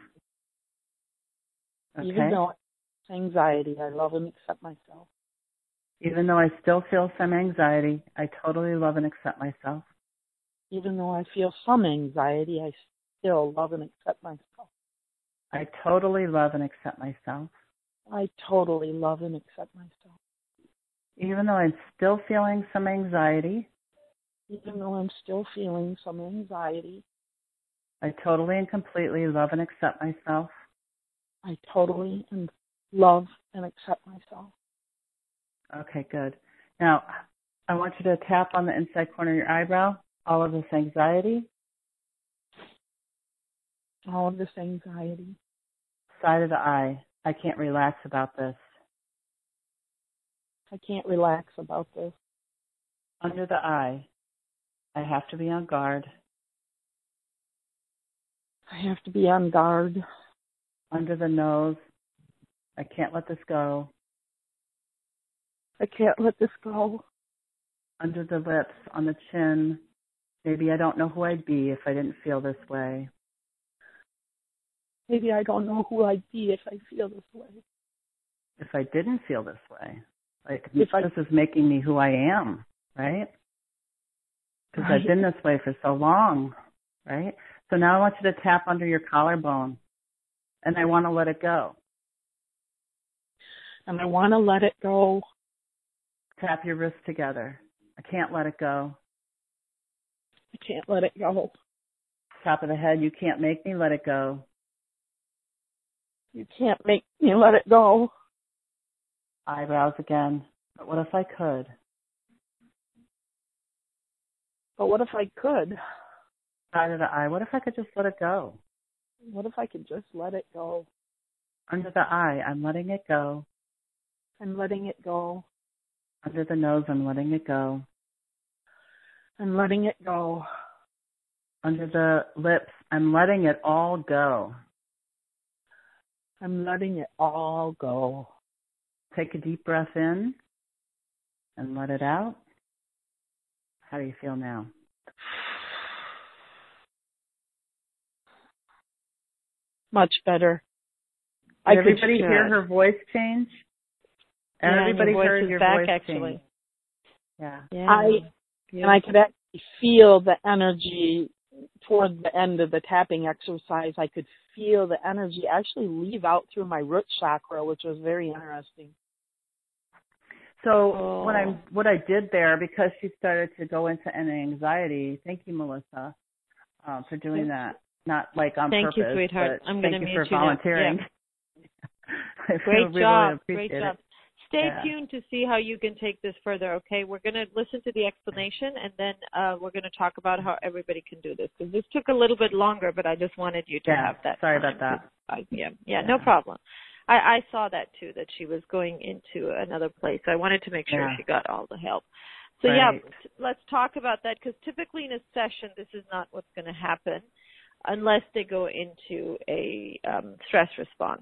Okay? Even though it's anxiety, I love and accept myself. Even though I still feel some anxiety, I totally love and accept myself. Even though I feel some anxiety, I still love and accept myself. I totally love and accept myself. I totally love and accept myself. Even though I'm still feeling some anxiety. Even though I'm still feeling some anxiety. I totally and completely love and accept myself. I totally and love and accept myself. Okay, good. Now, I want you to tap on the inside corner of your eyebrow, all of this anxiety. All of this anxiety. Side of the eye. I can't relax about this. I can't relax about this. Under the eye. I have to be on guard. I have to be on guard. Under the nose. I can't let this go. I can't let this go. Under the lips, on the chin. Maybe I don't know who I'd be if I didn't feel this way. Maybe I don't know who I'd be if I feel this way. If I didn't feel this way. Like, this is making me who I am, right? Because I've been this way for so long, right? So now I want you to tap under your collarbone, and I want to let it go. And I want to let it go. Tap your wrists together. I can't let it go. I can't let it go. Top of the head, you can't make me let it go. You can't make me let it go. Eyebrows again. But what if I could? But what if I could? Side of the eye. What if I could just let it go? What if I could just let it go? Under the eye, I'm letting it go. I'm letting it go. Under the nose, I'm letting it go. I'm letting it go. Under the lips, I'm letting it all go. I'm letting it all go. Take a deep breath in and let it out. How do you feel now? Much better. Did everybody hear her voice change? Everybody heard your voice actually. change. Yeah. And I could actually feel the energy toward the end of the tapping exercise. I could feel the energy actually leave out through my root chakra, which was very interesting. So what I did there, because she started to go into an anxiety, thank you, Melissa, for doing that. Not like on purpose. Thank you, sweetheart. I'm going to mute you. Thank you for volunteering. Yeah. Great job. Great job. Stay tuned to see how you can take this further, okay? We're going to listen to the explanation, and then we're going to talk about how everybody can do this. Because this took a little bit longer, but I just wanted you to have that. Sorry about that. Yeah, no problem. I saw that, too, that she was going into another place. I wanted to make sure she got all the help. So, let's talk about that, because typically in a session, this is not what's going to happen unless they go into a stress response.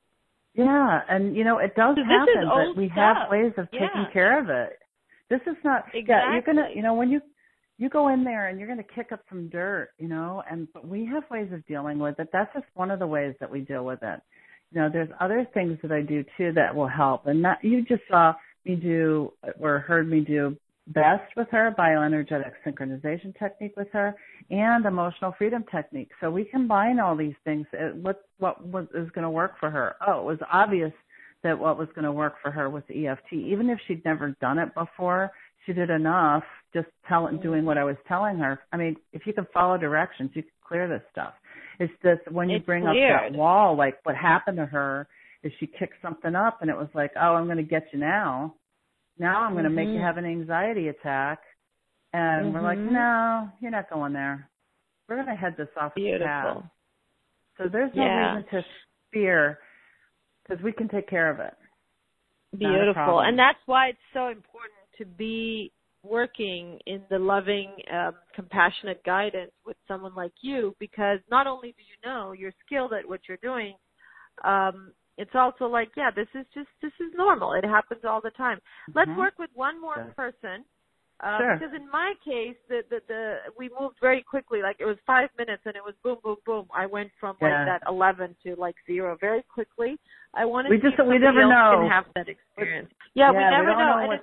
Yeah, and it does happen, but we have ways of taking care of it. This is not you're gonna when you go in there and you're gonna kick up some dirt, but we have ways of dealing with it. That's just one of the ways that we deal with it. There's other things that I do too that will help, and that you just saw me do or heard me do best with her, bioenergetic synchronization technique with her, and emotional freedom technique. So we combine all these things. What is going to work for her? Oh, it was obvious that what was going to work for her was EFT. Even if she'd never done it before, she did enough just doing what I was telling her. I mean, if you can follow directions, you can clear this stuff. It's just when you bring up that wall, like what happened to her is she kicked something up and it was like, oh, I'm going to get you now. Now I'm going to make you have an anxiety attack. And we're like, no, you're not going there. We're going to head this off the path. So there's no reason to fear because we can take care of it. Beautiful. And that's why it's so important to be working in the loving, compassionate guidance with someone like you, because not only do you know you're skilled at what you're doing, it's also like, this is normal. It happens all the time. Let's work with one more person. Because in my case, we moved very quickly. Like it was 5 minutes and it was boom, boom, boom. I went from that 11 to 0 very quickly. I wanted to see if somebody else can have that experience. We never know. And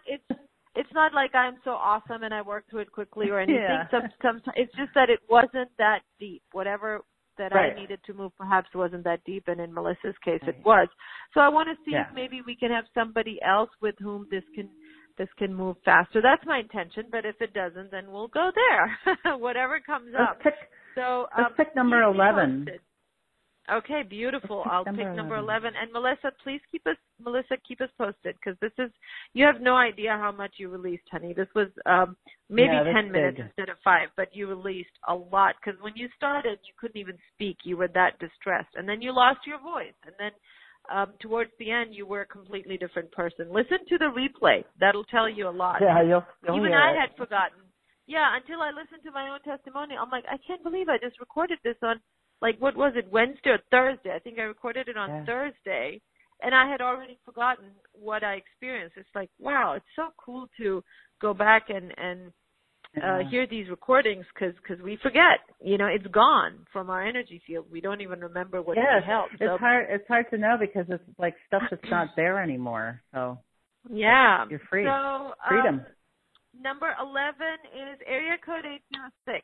it's not like I'm so awesome and I worked through it quickly or anything. Sometimes it's just that it wasn't that deep. Whatever that I needed to move perhaps wasn't that deep, and in Melissa's case it was. So I want to see if maybe we can have somebody else with whom this can move faster. That's my intention, but if it doesn't, then we'll go there. Whatever comes up. Let's pick number 11. Okay, beautiful. I'll pick number 11. And Melissa, please keep us posted, because you have no idea how much you released, honey. This was maybe 10 minutes instead of 5, but you released a lot, because when you started, you couldn't even speak. You were that distressed. And then you lost your voice. And then towards the end, you were a completely different person. Listen to the replay. That'll tell you a lot. Yeah, you'll even I had forgotten. Yeah, until I listened to my own testimony, I'm like, I can't believe I just recorded this on, what was it, Wednesday or Thursday? I think I recorded it on Thursday, and I had already forgotten what I experienced. It's like, wow, it's so cool to go back and hear these recordings, because we forget. It's gone from our energy field. We don't even remember what helped. It's hard to know, because it's like stuff that's not there anymore. So you're free. So freedom. Number 11 is area code 806.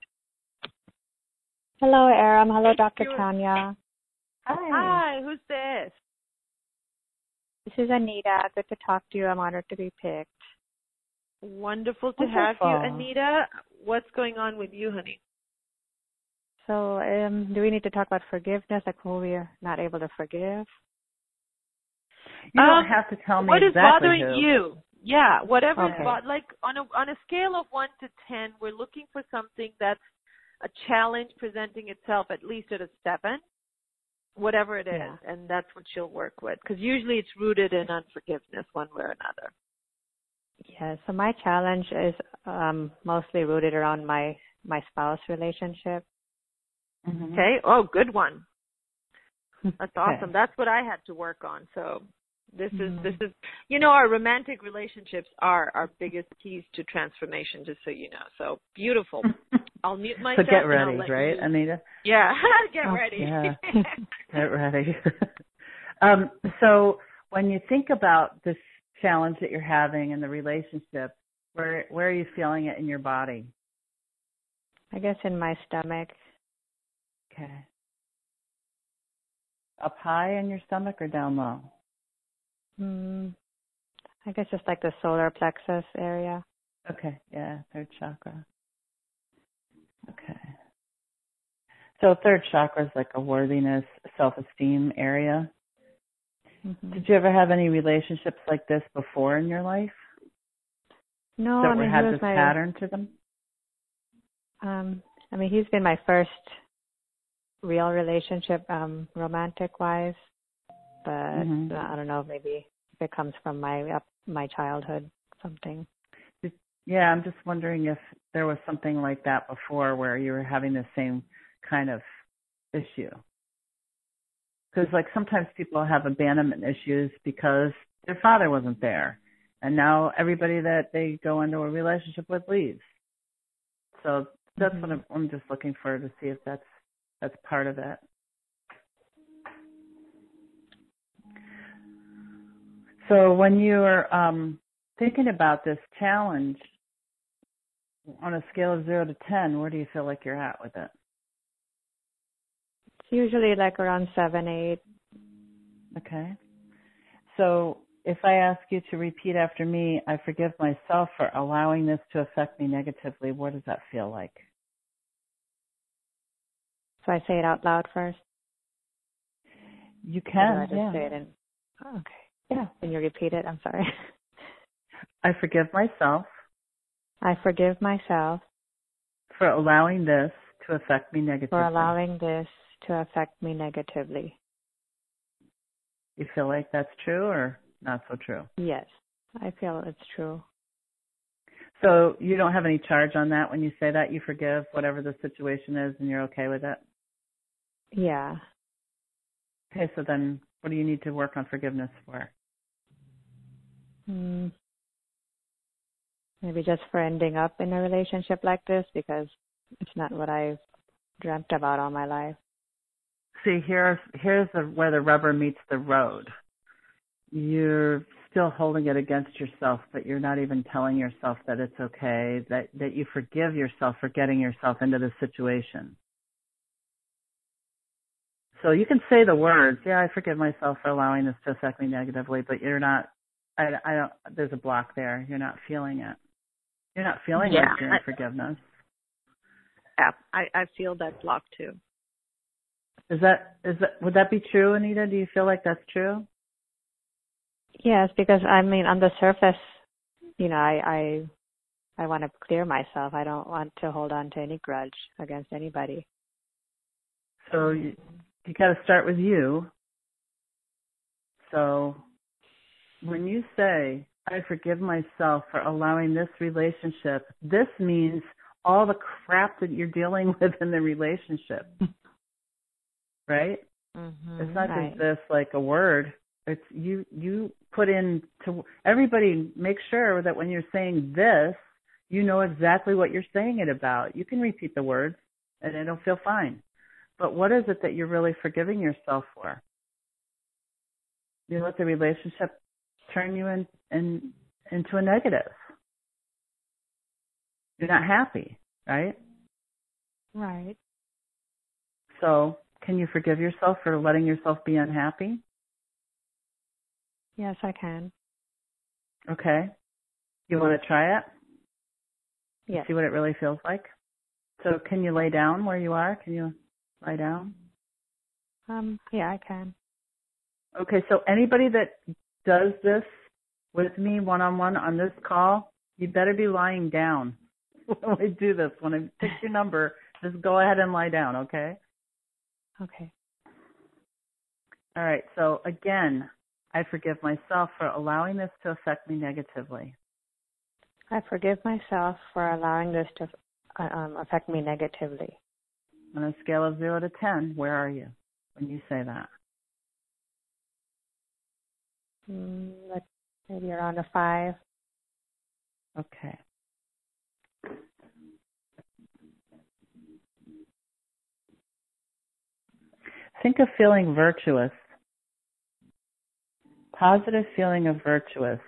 Hello, Aram. Hello, Dr. Tanya. Hi. Who's this? This is Anita. Good to talk to you. I'm honored to be picked. Wonderful to have you, Anita. What's going on with you, honey? So, do we need to talk about forgiveness, like who we're not able to forgive? You don't have to tell me what exactly is bothering who. you. Yeah, whatever is like on a scale of 1 to 10, we're looking for something that's a challenge presenting itself at least at a 7, whatever it is, and that's what she'll work with, because usually it's rooted in unforgiveness one way or another. Yeah, so my challenge is mostly rooted around my spouse relationship. Okay. Oh, good one. That's awesome. That's what I had to work on. So this is our romantic relationships are our biggest keys to transformation, just so you know. So beautiful. I'll mute myself. So get ready, right, Anita? Yeah, get ready. Yeah. Get ready. So when you think about this challenge that you're having in the relationship, where are you feeling it in your body? I guess in my stomach. Okay. Up high in your stomach or down low? I guess just like the solar plexus area. Okay, yeah, third chakra. Okay. So third chakra is like a worthiness, self-esteem area. Mm-hmm. Did you ever have any relationships like this before in your life? No, that I mean, had this pattern to them? I mean, he's been my first real relationship, romantic-wise, but I don't know, maybe if it comes from my childhood, something. Yeah, I'm just wondering if there was something like that before where you were having the same kind of issue. Because, like, sometimes people have abandonment issues because their father wasn't there. And now everybody that they go into a relationship with leaves. So that's what I'm just looking for, to see if that's part of it. So when you're thinking about this challenge, on a scale of 0 to 10, where do you feel like you're at with it? It's usually like around 7, 8. Okay. So if I ask you to repeat after me, I forgive myself for allowing this to affect me negatively, what does that feel like? So I say it out loud first? You can, or do I just say it in? Oh, okay. Yeah. Can you repeat it? I'm sorry. I forgive myself. I forgive myself for allowing this to affect me negatively. For allowing this to affect me negatively. You feel like that's true or not so true? Yes, I feel it's true. So you don't have any charge on that when you say that? You forgive whatever the situation is and you're okay with it? Yeah. Okay, so then what do you need to work on forgiveness for? Maybe just for ending up in a relationship like this, because it's not what I've dreamt about all my life. See, here's where the rubber meets the road. You're still holding it against yourself, but you're not even telling yourself that it's okay, that you forgive yourself for getting yourself into this situation. So you can say the words, yeah, I forgive myself for allowing this to affect me negatively, but you're not, I don't, there's a block there. You're not feeling it. You're not feeling like you're in forgiveness. Yeah, I feel that block too. Would that be true, Anita? Do you feel like that's true? Yes, because I mean, on the surface, you know, I want to clear myself. I don't want to hold on to any grudge against anybody. So you got to start with you. So when you say, I forgive myself for allowing this relationship, this means all the crap that you're dealing with in the relationship. Right? It's not just this like a word. It's you put in to everybody. Make sure that when you're saying this, you know exactly what you're saying it about. You can repeat the words and it'll feel fine. But what is it that you're really forgiving yourself for? You let the relationship turn you into a negative. You're not happy, right? Right. So can you forgive yourself for letting yourself be unhappy? Yes, I can. Okay. You want to try it? Yes. See what it really feels like? So can you lay down where you are? Can you lie down? Yeah, I can. Okay, so anybody that does this with me one-on-one on this call, you better be lying down when we do this. When I pick your number, just go ahead and lie down, okay? Okay. All right, so again, I forgive myself for allowing this to affect me negatively. I forgive myself for allowing this to affect me negatively. On a scale of 0 to 10, where are you when you say that? Maybe around a 5. Okay. Think of feeling virtuous. Positive feeling of virtuous.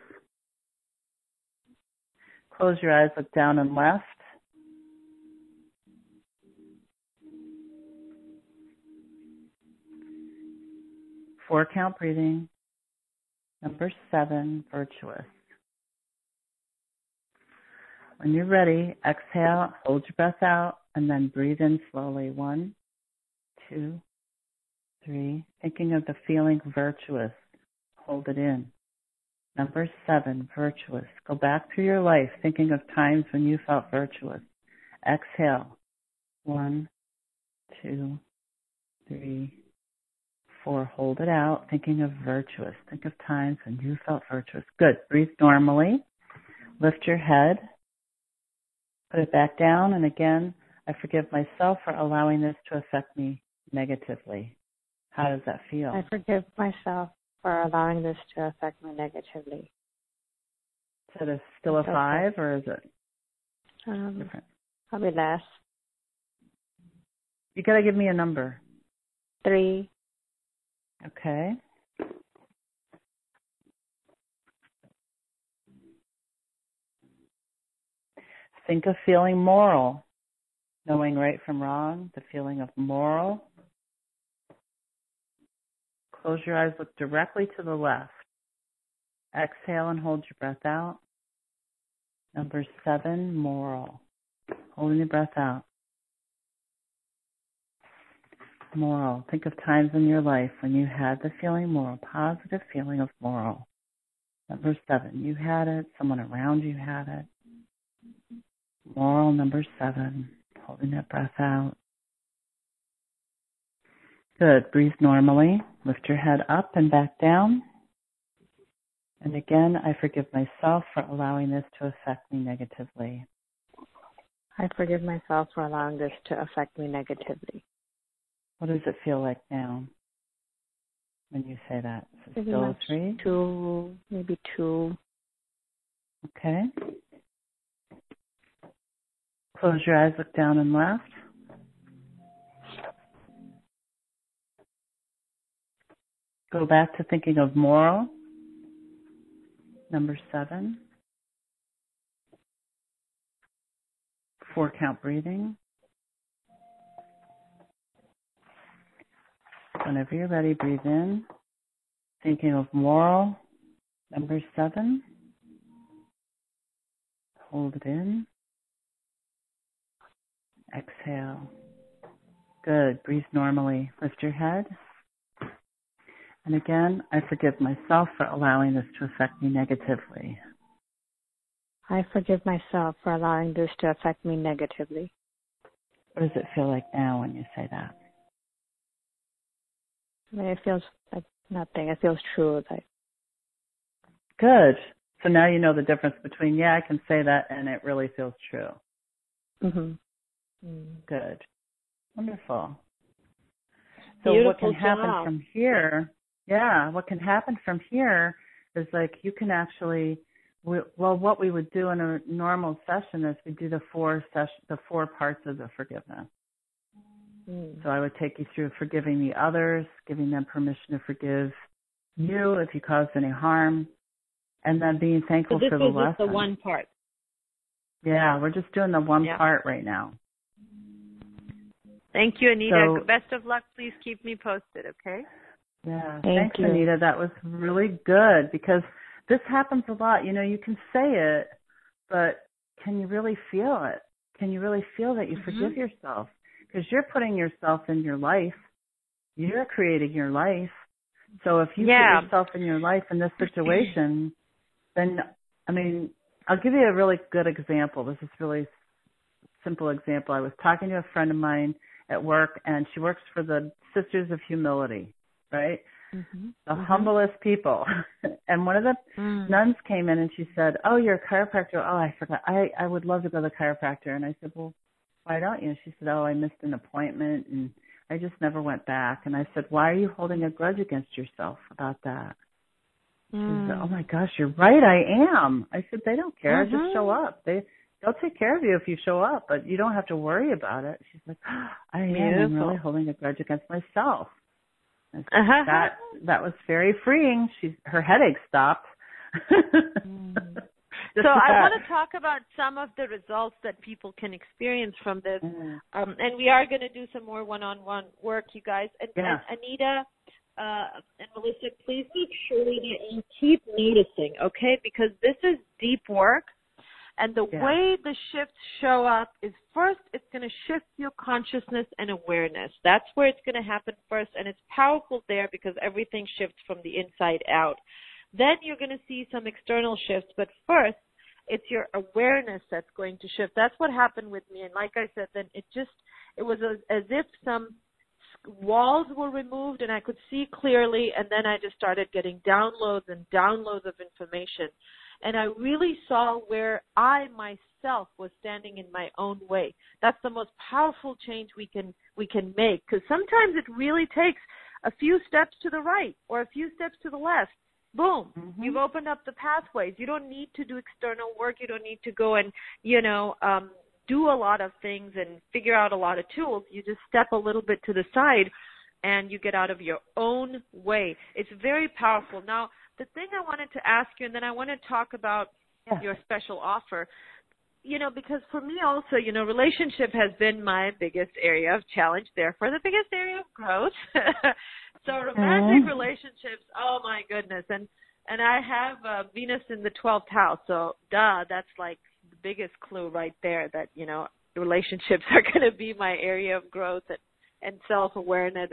Close your eyes, look down and left. 4-count breathing. Number 7, virtuous. When you're ready, exhale, hold your breath out, and then breathe in slowly. 1, 2, 3. Thinking of the feeling virtuous. Hold it in. Number 7, virtuous. Go back through your life thinking of times when you felt virtuous. Exhale. 1, 2, 3, 4. Hold it out, thinking of virtuous. Think of times when you felt virtuous. Good. Breathe normally. Lift your head. Put it back down. And again, I forgive myself for allowing this to affect me negatively. How does that feel? I forgive myself for allowing this to affect me negatively. Is it still a 5 or is it different? Probably less. You got to give me a number. 3. Okay. Think of feeling moral, knowing right from wrong, the feeling of moral. Close your eyes, look directly to the left. Exhale and hold your breath out. Number 7, moral. Holding your breath out. Moral. Think of times in your life when you had the feeling moral, positive feeling of moral. Number 7, you had it, someone around you had it. Moral, number 7, holding that breath out. Good. Breathe normally. Lift your head up and back down. And again, I forgive myself for allowing this to affect me negatively. I forgive myself for allowing this to affect me negatively. What does it feel like now when you say that? Is it Pretty still a much 3? 2, maybe 2. Okay. Close your eyes, look down and left. Go back to thinking of moral. Number 7. 4-count breathing. Whenever you're ready, breathe in. Thinking of moral. Number 7. Hold it in. Exhale. Good. Breathe normally. Lift your head. And again, I forgive myself for allowing this to affect me negatively. I forgive myself for allowing this to affect me negatively. What does it feel like now when you say that? I mean, it feels like nothing. It feels true. Like Good. So now you know the difference between, yeah, I can say that and it really feels true. Good. Wonderful. So Beautiful what can happen job. from here, what can happen from here is like you can actually, what we would do in a normal session is we do the 4 parts of the forgiveness. So I would take you through forgiving the others, giving them permission to forgive you if you caused any harm, and then being thankful for the lesson. So this is just the 1 part. Yeah, we're just doing the 1 part right now. Thank you, Anita. So, best of luck. Please keep me posted, okay? Yeah, Thanks, you. Anita. That was really good because this happens a lot. You know, you can say it, but can you really feel it? Can you really feel that you forgive yourself? Because you're putting yourself in your life. You're creating your life. So if you put yourself in your life in this situation, then, I mean, I'll give you a really good example. This is a really simple example. I was talking to a friend of mine at work, and she works for the Sisters of Humility, right? The humblest people. And one of the nuns came in and she said, oh, you're a chiropractor. Oh, I forgot. I would love to go to the chiropractor. And I said, well, why don't you? And she said, oh, I missed an appointment and I just never went back. And I said, why are you holding a grudge against yourself about that? She said, oh my gosh, you're right, I am. I said, they don't care. Just show up. They'll take care of you if you show up, but you don't have to worry about it. She's like, I am. I'm really holding a grudge against myself. Said, that was very freeing. Her headache stopped. So I want to talk about some of the results that people can experience from this. And we are going to do some more one-on-one work, you guys. And Anita, and Melissa, please make sure that you keep noticing, okay? Because this is deep work. And the way the shifts show up is first, it's going to shift your consciousness and awareness. That's where it's going to happen first. And it's powerful there because everything shifts from the inside out. Then you're going to see some external shifts. But first, it's your awareness that's going to shift. That's what happened with me. And like I said, then it was as if some walls were removed and I could see clearly. And then I just started getting downloads and downloads of information. And I really saw where I myself was standing in my own way. That's the most powerful change we can make, because sometimes it really takes a few steps to the right or a few steps to the left. Boom, you've opened up the pathways. You don't need to do external work. You don't need to go and, do a lot of things and figure out a lot of tools. You just step a little bit to the side and you get out of your own way. It's very powerful. Now, the thing I wanted to ask you, and then I want to talk about your special offer, because for me also, relationship has been my biggest area of challenge, therefore the biggest area of growth. So romantic relationships, oh my goodness. And I have Venus in the 12th house, so that's like the biggest clue right there that, relationships are going to be my area of growth and self-awareness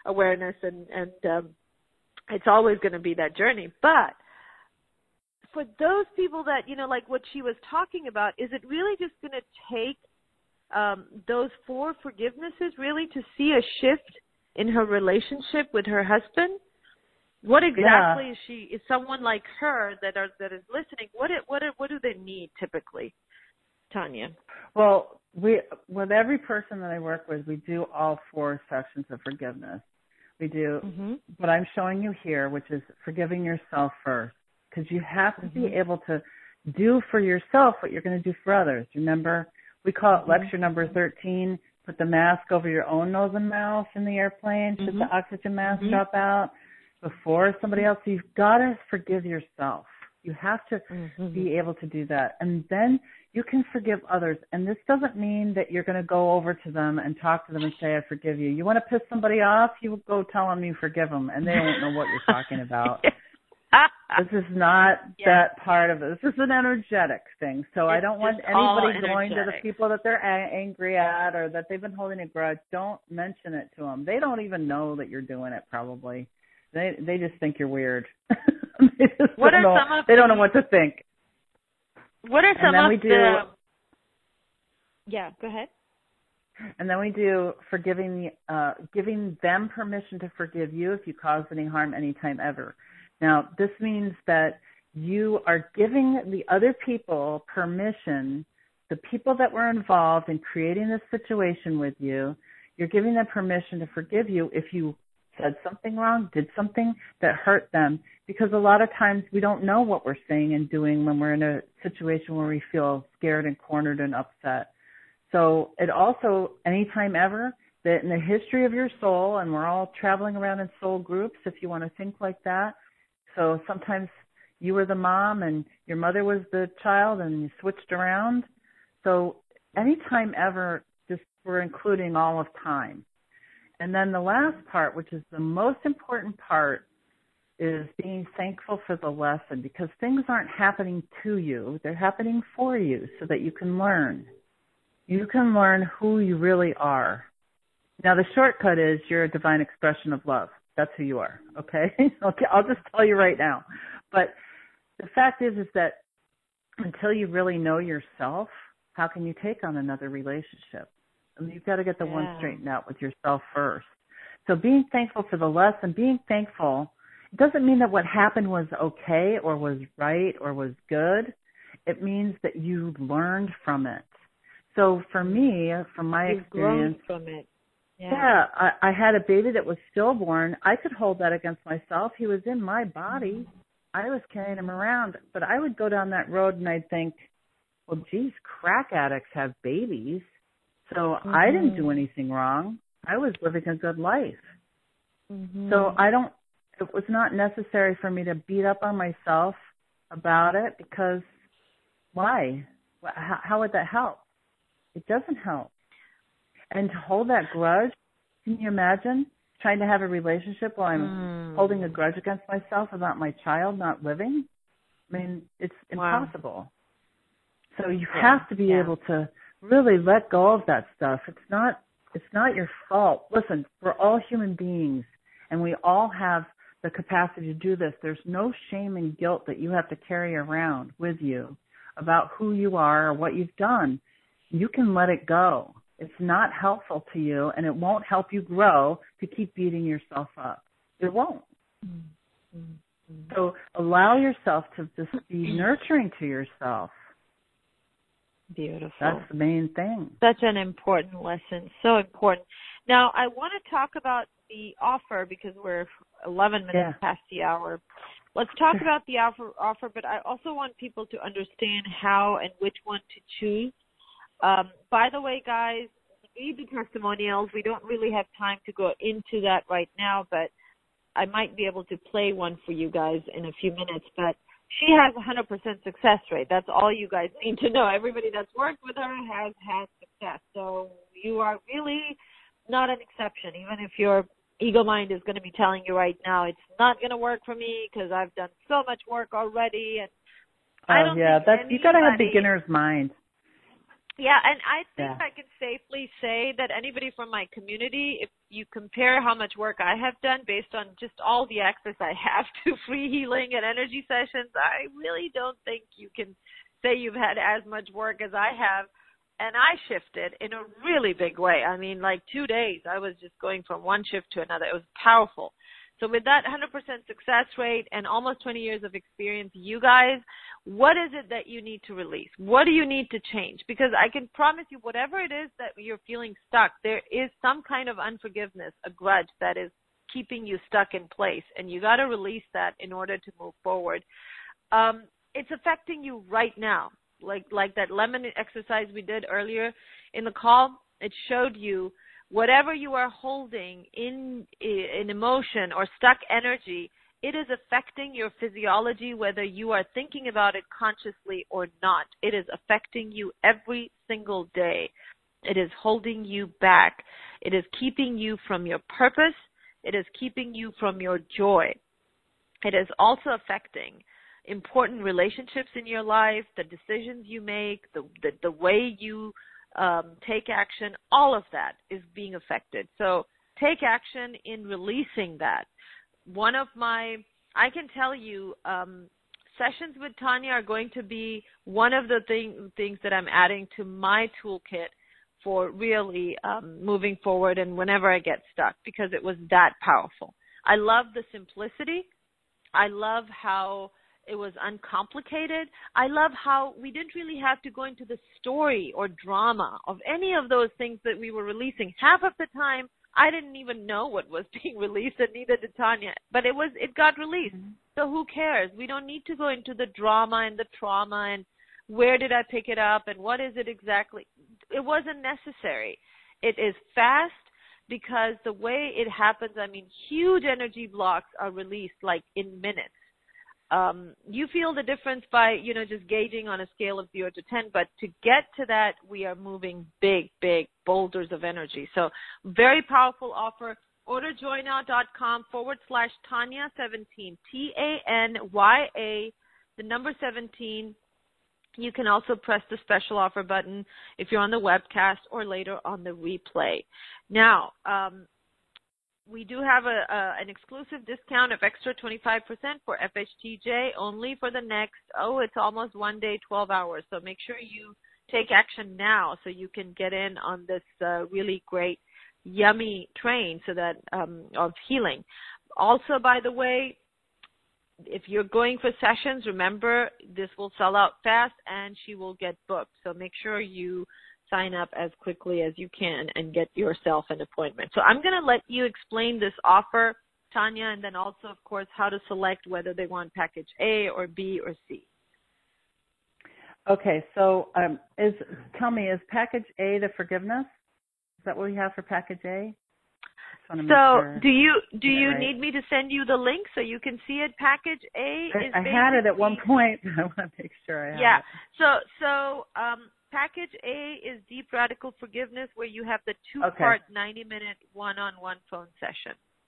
and it's always going to be that journey. But for those people that, like what she was talking about, is it really just going to take those 4 forgivenesses really to see a shift in her relationship with her husband? What exactly is someone like her that is listening? What do they need typically, Tanya? Well, with every person that I work with, we do all 4 sections of forgiveness. We do what I'm showing you here, which is forgiving yourself first, because you have to be able to do for yourself what you're going to do for others. Remember, we call it lecture number 13, put the mask over your own nose and mouth in the airplane, should the oxygen mask drop out before somebody else. You've got to forgive yourself. You have to be able to do that. And then you can forgive others. And this doesn't mean that you're going to go over to them and talk to them and say, I forgive you. You want to piss somebody off, you go tell them you forgive them, and they won't know what you're talking about. This is not that part of it. This is an energetic thing. So I don't want anybody going to the people that they're angry at or that they've been holding a grudge. Don't mention it to them. They don't even know that you're doing it probably. They just think you're weird. They don't know what to think. What are some of the... Yeah, go ahead. And then we do giving them permission to forgive you if you caused any harm anytime ever. Now, this means that you are giving the other people permission, the people that were involved in creating this situation with you, you're giving them permission to forgive you if you said something wrong, did something that hurt them, because a lot of times we don't know what we're saying and doing when we're in a situation where we feel scared and cornered and upset. So it also, anytime ever, that in the history of your soul, and we're all traveling around in soul groups if you want to think like that. So sometimes you were the mom and your mother was the child and you switched around. So anytime ever, just we're including all of time. And then the last part, which is the most important part, is being thankful for the lesson, because things aren't happening to you. They're happening for you so that you can learn. You can learn who you really are. Now, the shortcut is you're a divine expression of love. That's who you are, okay? Okay, I'll just tell you right now. But the fact is that until you really know yourself, how can you take on another relationship? I mean, you've got to get the one straightened out with yourself first. So being thankful for the lesson, being thankful, it doesn't mean that what happened was okay or was right or was good. It means that you learned from it. So for me, from my experience, grown from it. I had a baby that was stillborn. I could hold that against myself. He was in my body. I was carrying him around. But I would go down that road and I'd think, well, geez, crack addicts have babies. So I didn't do anything wrong. I was living a good life. So it was not necessary for me to beat up on myself about it, because why? How would that help? It doesn't help. And to hold that grudge, can you imagine trying to have a relationship while I'm holding a grudge against myself about my child not living. I mean, it's impossible. So you have to be able to really let go of that stuff. It's not your fault. Listen, we're all human beings, and we all have the capacity to do this. There's no shame and guilt that you have to carry around with you about who you are or what you've done. You can let it go. It's not helpful to you, and it won't help you grow to keep beating yourself up. It won't. So allow yourself to just be nurturing to yourself. Beautiful. That's the main thing. Such an important lesson. So important. Now, I want to talk about the offer because we're 11 minutes past the hour. Let's talk about the offer, but I also want people to understand how and which one to choose. By the way, guys, read the testimonials. We don't really have time to go into that right now, but I might be able to play one for you guys in a few minutes. But she has a 100% success rate. That's all you guys need to know. Everybody that's worked with her has had success. So you are really not an exception. Even if your ego mind is going to be telling you right now, it's not going to work for me because I've done so much work already. And I don't think you got to have beginner's mind. Yeah, and I think I can safely say that anybody from my community, if you compare how much work I have done based on just all the access I have to free healing and energy sessions, I really don't think you can say you've had as much work as I have. And I shifted in a really big way. I mean, like 2 days, I was just going from one shift to another. It was powerful. So with that 100% success rate and almost 20 years of experience, you guys, what is it that you need to release? What do you need to change? Because I can promise you, whatever it is that you're feeling stuck, there is some kind of unforgiveness, a grudge that is keeping you stuck in place. And you got to release that in order to move forward. It's affecting you right now. Like that lemon exercise we did earlier in the call, it showed you whatever you are holding in emotion or stuck energy, it is affecting your physiology whether you are thinking about it consciously or not. It is affecting you every single day. It is holding you back. It is keeping you from your purpose. It is keeping you from your joy. It is also affecting important relationships in your life, the decisions you make, the way you take action. All of that is being affected. So take action in releasing that. I can tell you, sessions with Tanya are going to be one of the things that I'm adding to my toolkit for really moving forward and whenever I get stuck, because it was that powerful. I love the simplicity. I love how it was uncomplicated. I love how we didn't really have to go into the story or drama of any of those things that we were releasing. Half of the time, I didn't even know what was being released, and neither did Tanya. But it got released. So who cares? We don't need to go into the drama and the trauma and where did I pick it up and what is it exactly. It wasn't necessary. It is fast because the way it happens, I mean, huge energy blocks are released like in minutes. You feel the difference by, just gauging on a scale of 0 to 10, but to get to that, we are moving big, big boulders of energy. So very powerful offer. Order joynow.com/Tanya17, Tanya, 17. You can also press the special offer button if you're on the webcast or later on the replay. Now, we do have an exclusive discount of extra 25% for FHTJ only for the next, it's almost 1 day, 12 hours. So make sure you take action now so you can get in on this really great, yummy train so that of healing. Also, by the way, if you're going for sessions, remember this will sell out fast and she will get booked. So make sure you sign up as quickly as you can and get yourself an appointment. So I'm going to let you explain this offer, Tanya, and then also, of course, how to select whether they want package A or B or C. Okay, so tell me, is package A the forgiveness? Is that what we have for package A? So do you need me to send you the link so you can see it? Package A is I had it at one point. I want to make sure I have it. Yeah. So package A is Deep Radical Forgiveness, where you have the two-part 90-minute one-on-one phone session.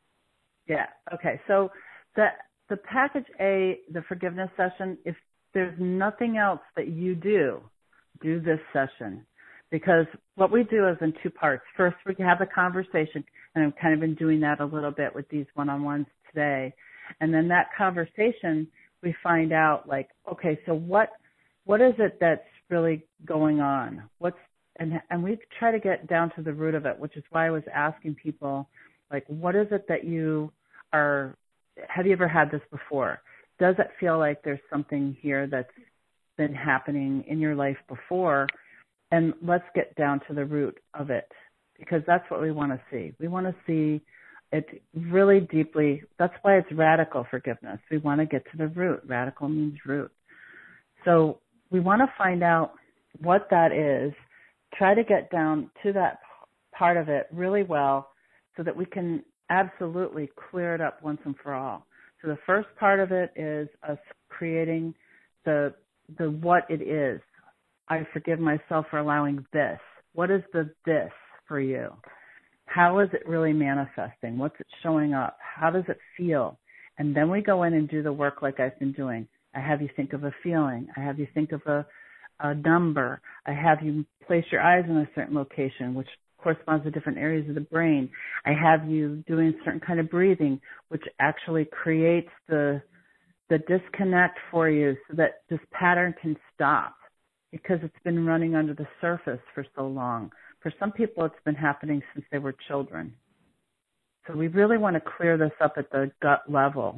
Yeah. Okay. So the package A, the forgiveness session, if there's nothing else that you do this session. Because what we do is in two parts. First, we have the conversation, and I've kind of been doing that a little bit with these one-on-ones today. And then that conversation, we find out, like, okay, so what is it that's really going on? And we try to get down to the root of it, which is why I was asking people, like, what is it that have you ever had this before? Does it feel like there's something here that's been happening in your life before? And let's get down to the root of it, because that's what we want to see. We want to see it really deeply. That's why it's radical forgiveness. We want to get to the root. Radical means root. So we want to find out what that is, try to get down to that part of it really well so that we can absolutely clear it up once and for all. So the first part of it is us creating the what it is. I forgive myself for allowing this. What is the this for you? How is it really manifesting? What's it showing up? How does it feel? And then we go in and do the work like I've been doing. I have you think of a feeling. I have you think of a number. I have you place your eyes in a certain location, which corresponds to different areas of the brain. I have you doing a certain kind of breathing, which actually creates the disconnect for you so that this pattern can stop, because it's been running under the surface for so long. For some people, it's been happening since they were children. So we really want to clear this up at the gut level.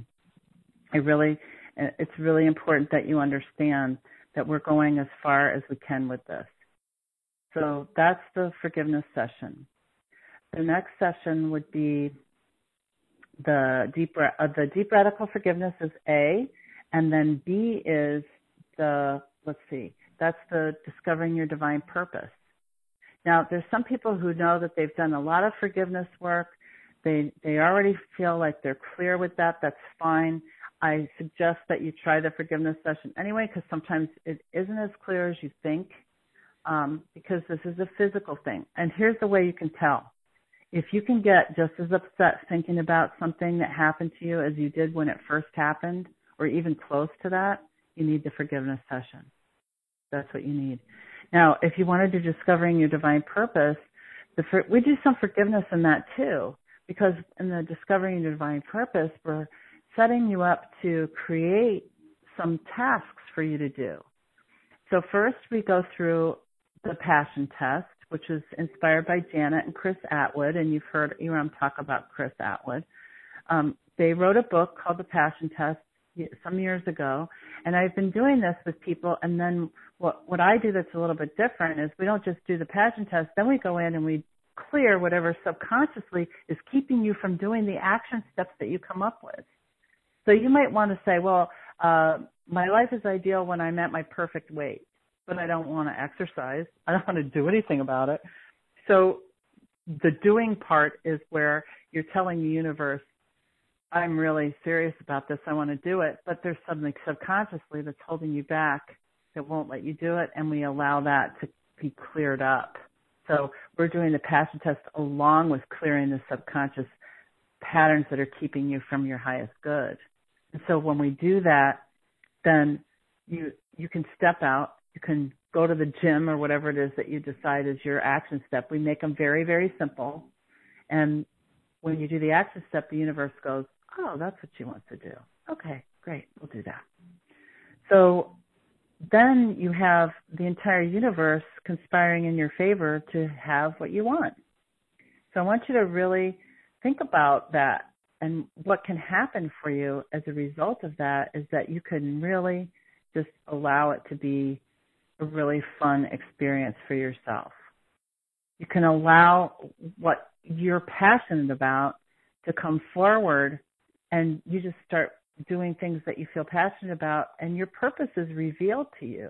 It's really important that you understand that we're going as far as we can with this. So that's the forgiveness session. The next session would be the deep radical forgiveness is A, and then B is that's the discovering your divine purpose. Now, there's some people who know that they've done a lot of forgiveness work. They already feel like they're clear with that. That's fine. I suggest that you try the forgiveness session anyway, because sometimes it isn't as clear as you think, because this is a physical thing. And here's the way you can tell. If you can get just as upset thinking about something that happened to you as you did when it first happened, or even close to that, you need the forgiveness session. That's what you need. Now, if you want to do discovering your divine purpose, we do some forgiveness in that too, because in the discovering your divine purpose, we're setting you up to create some tasks for you to do. So first we go through the passion test, which is inspired by Janet and Chris Atwood, and you've heard Iram talk about Chris Atwood. They wrote a book called The Passion Test some years ago, and I've been doing this with people, and then what I do that's a little bit different is we don't just do the passion test, then we go in and we clear whatever subconsciously is keeping you from doing the action steps that you come up with. So you might want to say, well, my life is ideal when I'm at my perfect weight, but I don't want to exercise. I don't want to do anything about it. So the doing part is where you're telling the universe, I'm really serious about this. I want to do it. But there's something subconsciously that's holding you back that won't let you do it, and we allow that to be cleared up. So we're doing the passion test along with clearing the subconscious patterns that are keeping you from your highest good. And so when we do that, then you can step out. You can go to the gym or whatever it is that you decide is your action step. We make them very, very simple. And when you do the action step, the universe goes, oh, that's what she wants to do. Okay, great, we'll do that. So then you have the entire universe conspiring in your favor to have what you want. So I want you to really think about that, and what can happen for you as a result of that is that you can really just allow it to be a really fun experience for yourself. You can allow what you're passionate about to come forward, and you just start doing things that you feel passionate about, and your purpose is revealed to you.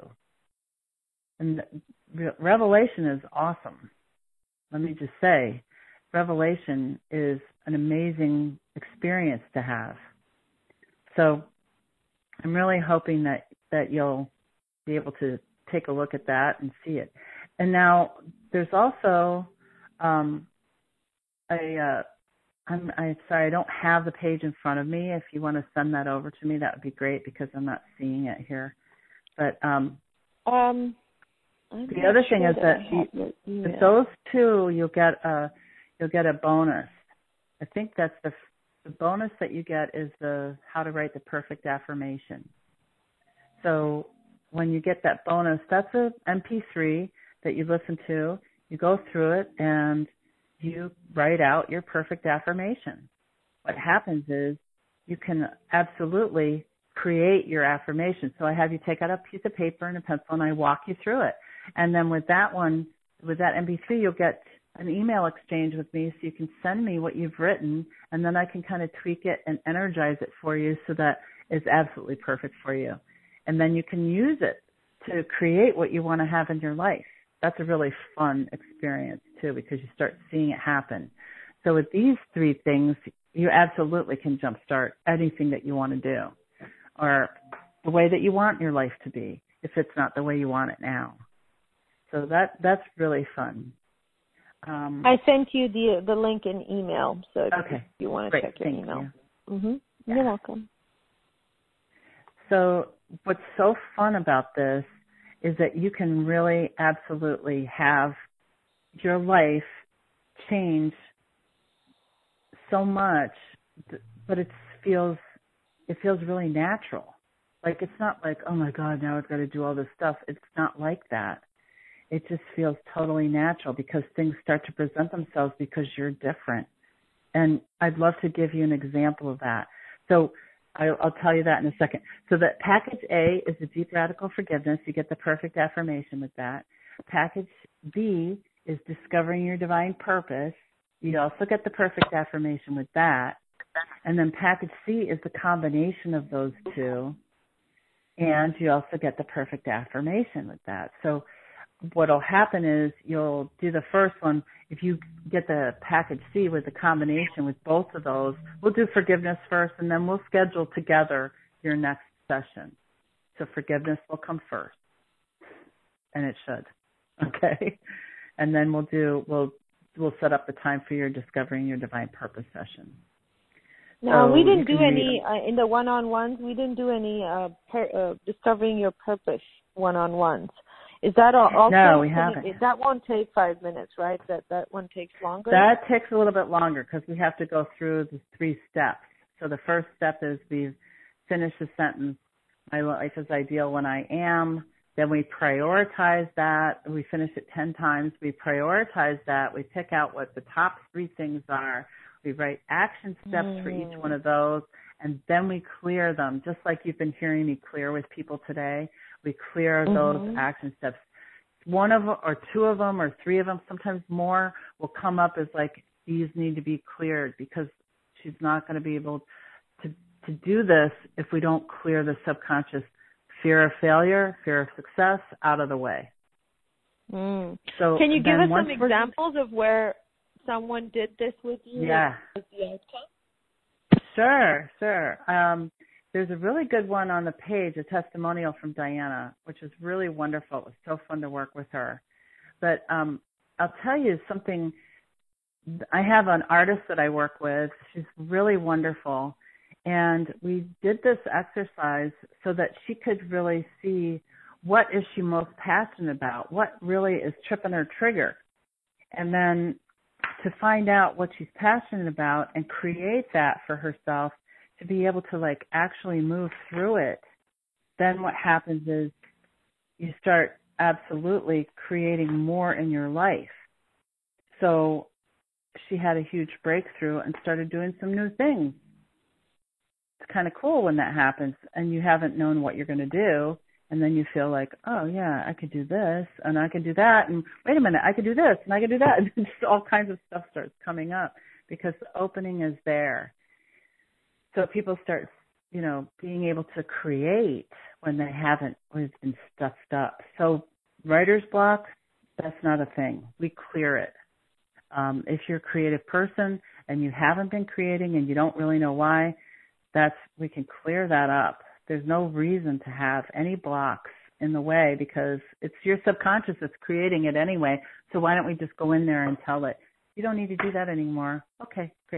And revelation is awesome. Let me just say, revelation is an amazing experience to have. So I'm really hoping that you'll be able to take a look at that and see it. And now there's also a I'm sorry, I don't have the page in front of me. If you want to send that over to me, that would be great because I'm not seeing it here. But the other thing is that with those two, you'll get a bonus. I think that's the bonus that you get is the how to write the perfect affirmation. So when you get that bonus, that's a MP3 that you listen to. You go through it and you write out your perfect affirmation. What happens is you can absolutely create your affirmation. So I have you take out a piece of paper and a pencil and I walk you through it. And then with that one, with that MP3, you'll get an email exchange with me so you can send me what you've written and then I can kind of tweak it and energize it for you so that it's absolutely perfect for you. And then you can use it to create what you want to have in your life. That's a really fun experience too because you start seeing it happen. So with these three things, you absolutely can jumpstart anything that you want to do or the way that you want your life to be if it's not the way you want it now. So that's really fun. I sent you the link in email, so if you want to Great. check your email. You. You're welcome. So what's so fun about this is that you can really absolutely have your life change so much, but it feels really natural. Like it's not like, oh my God, now I've got to do all this stuff. It's not like that. It just feels totally natural because things start to present themselves because you're different. And I'd love to give you an example of that. So I'll tell you that in a second. So that package A is the deep radical forgiveness. You get the perfect affirmation with that. Package B is discovering your divine purpose. You also get the perfect affirmation with that. And then package C is the combination of those two. And you also get the perfect affirmation with that. So what'll happen is you'll do the first one. If you get the package C with the combination with both of those, we'll do forgiveness first, and then we'll schedule together your next session. So forgiveness will come first, and it should. Okay, and then we'll set up the time for your discovering your divine purpose session. No, we didn't do any in the one-on-ones. We didn't do any discovering your purpose one-on-ones. Is that also? No, we haven't. That won't take 5 minutes, right? That one takes longer? That takes a little bit longer because we have to go through the 3 steps. So the first step is we finish the sentence, my life is ideal when I am. Then we prioritize that. We finish it 10 times. We prioritize that. We pick out what the top 3 things are. We write action steps for each one of those, and then we clear them, just like you've been hearing me clear with people today. We clear those action steps. One of them or 2 of them or 3 of them, sometimes more, will come up as like these need to be cleared because she's not going to be able to do this if we don't clear the subconscious fear of failure, fear of success out of the way. So can you give us some examples of where someone did this with you? Yeah. Sure. There's a really good one on the page, a testimonial from Diana, which is really wonderful. It was so fun to work with her. But I'll tell you something. I have an artist that I work with. She's really wonderful. And we did this exercise so that she could really see what is she most passionate about, what really is tripping her trigger. And then to find out what she's passionate about and create that for herself to be able to like actually move through it, then what happens is you start absolutely creating more in your life. So she had a huge breakthrough and started doing some new things. It's kind of cool when that happens and you haven't known what you're going to do. And then you feel like, oh, yeah, I could do this and I could do that. And wait a minute, I could do this and I could do that. And just all kinds of stuff starts coming up because the opening is there. So people start, being able to create when they haven't, when it's been stuffed up. So writer's block, that's not a thing. We clear it. If you're a creative person and you haven't been creating and you don't really know why, we can clear that up. There's no reason to have any blocks in the way because it's your subconscious that's creating it anyway. So why don't we just go in there and tell it, you don't need to do that anymore. Okay, great.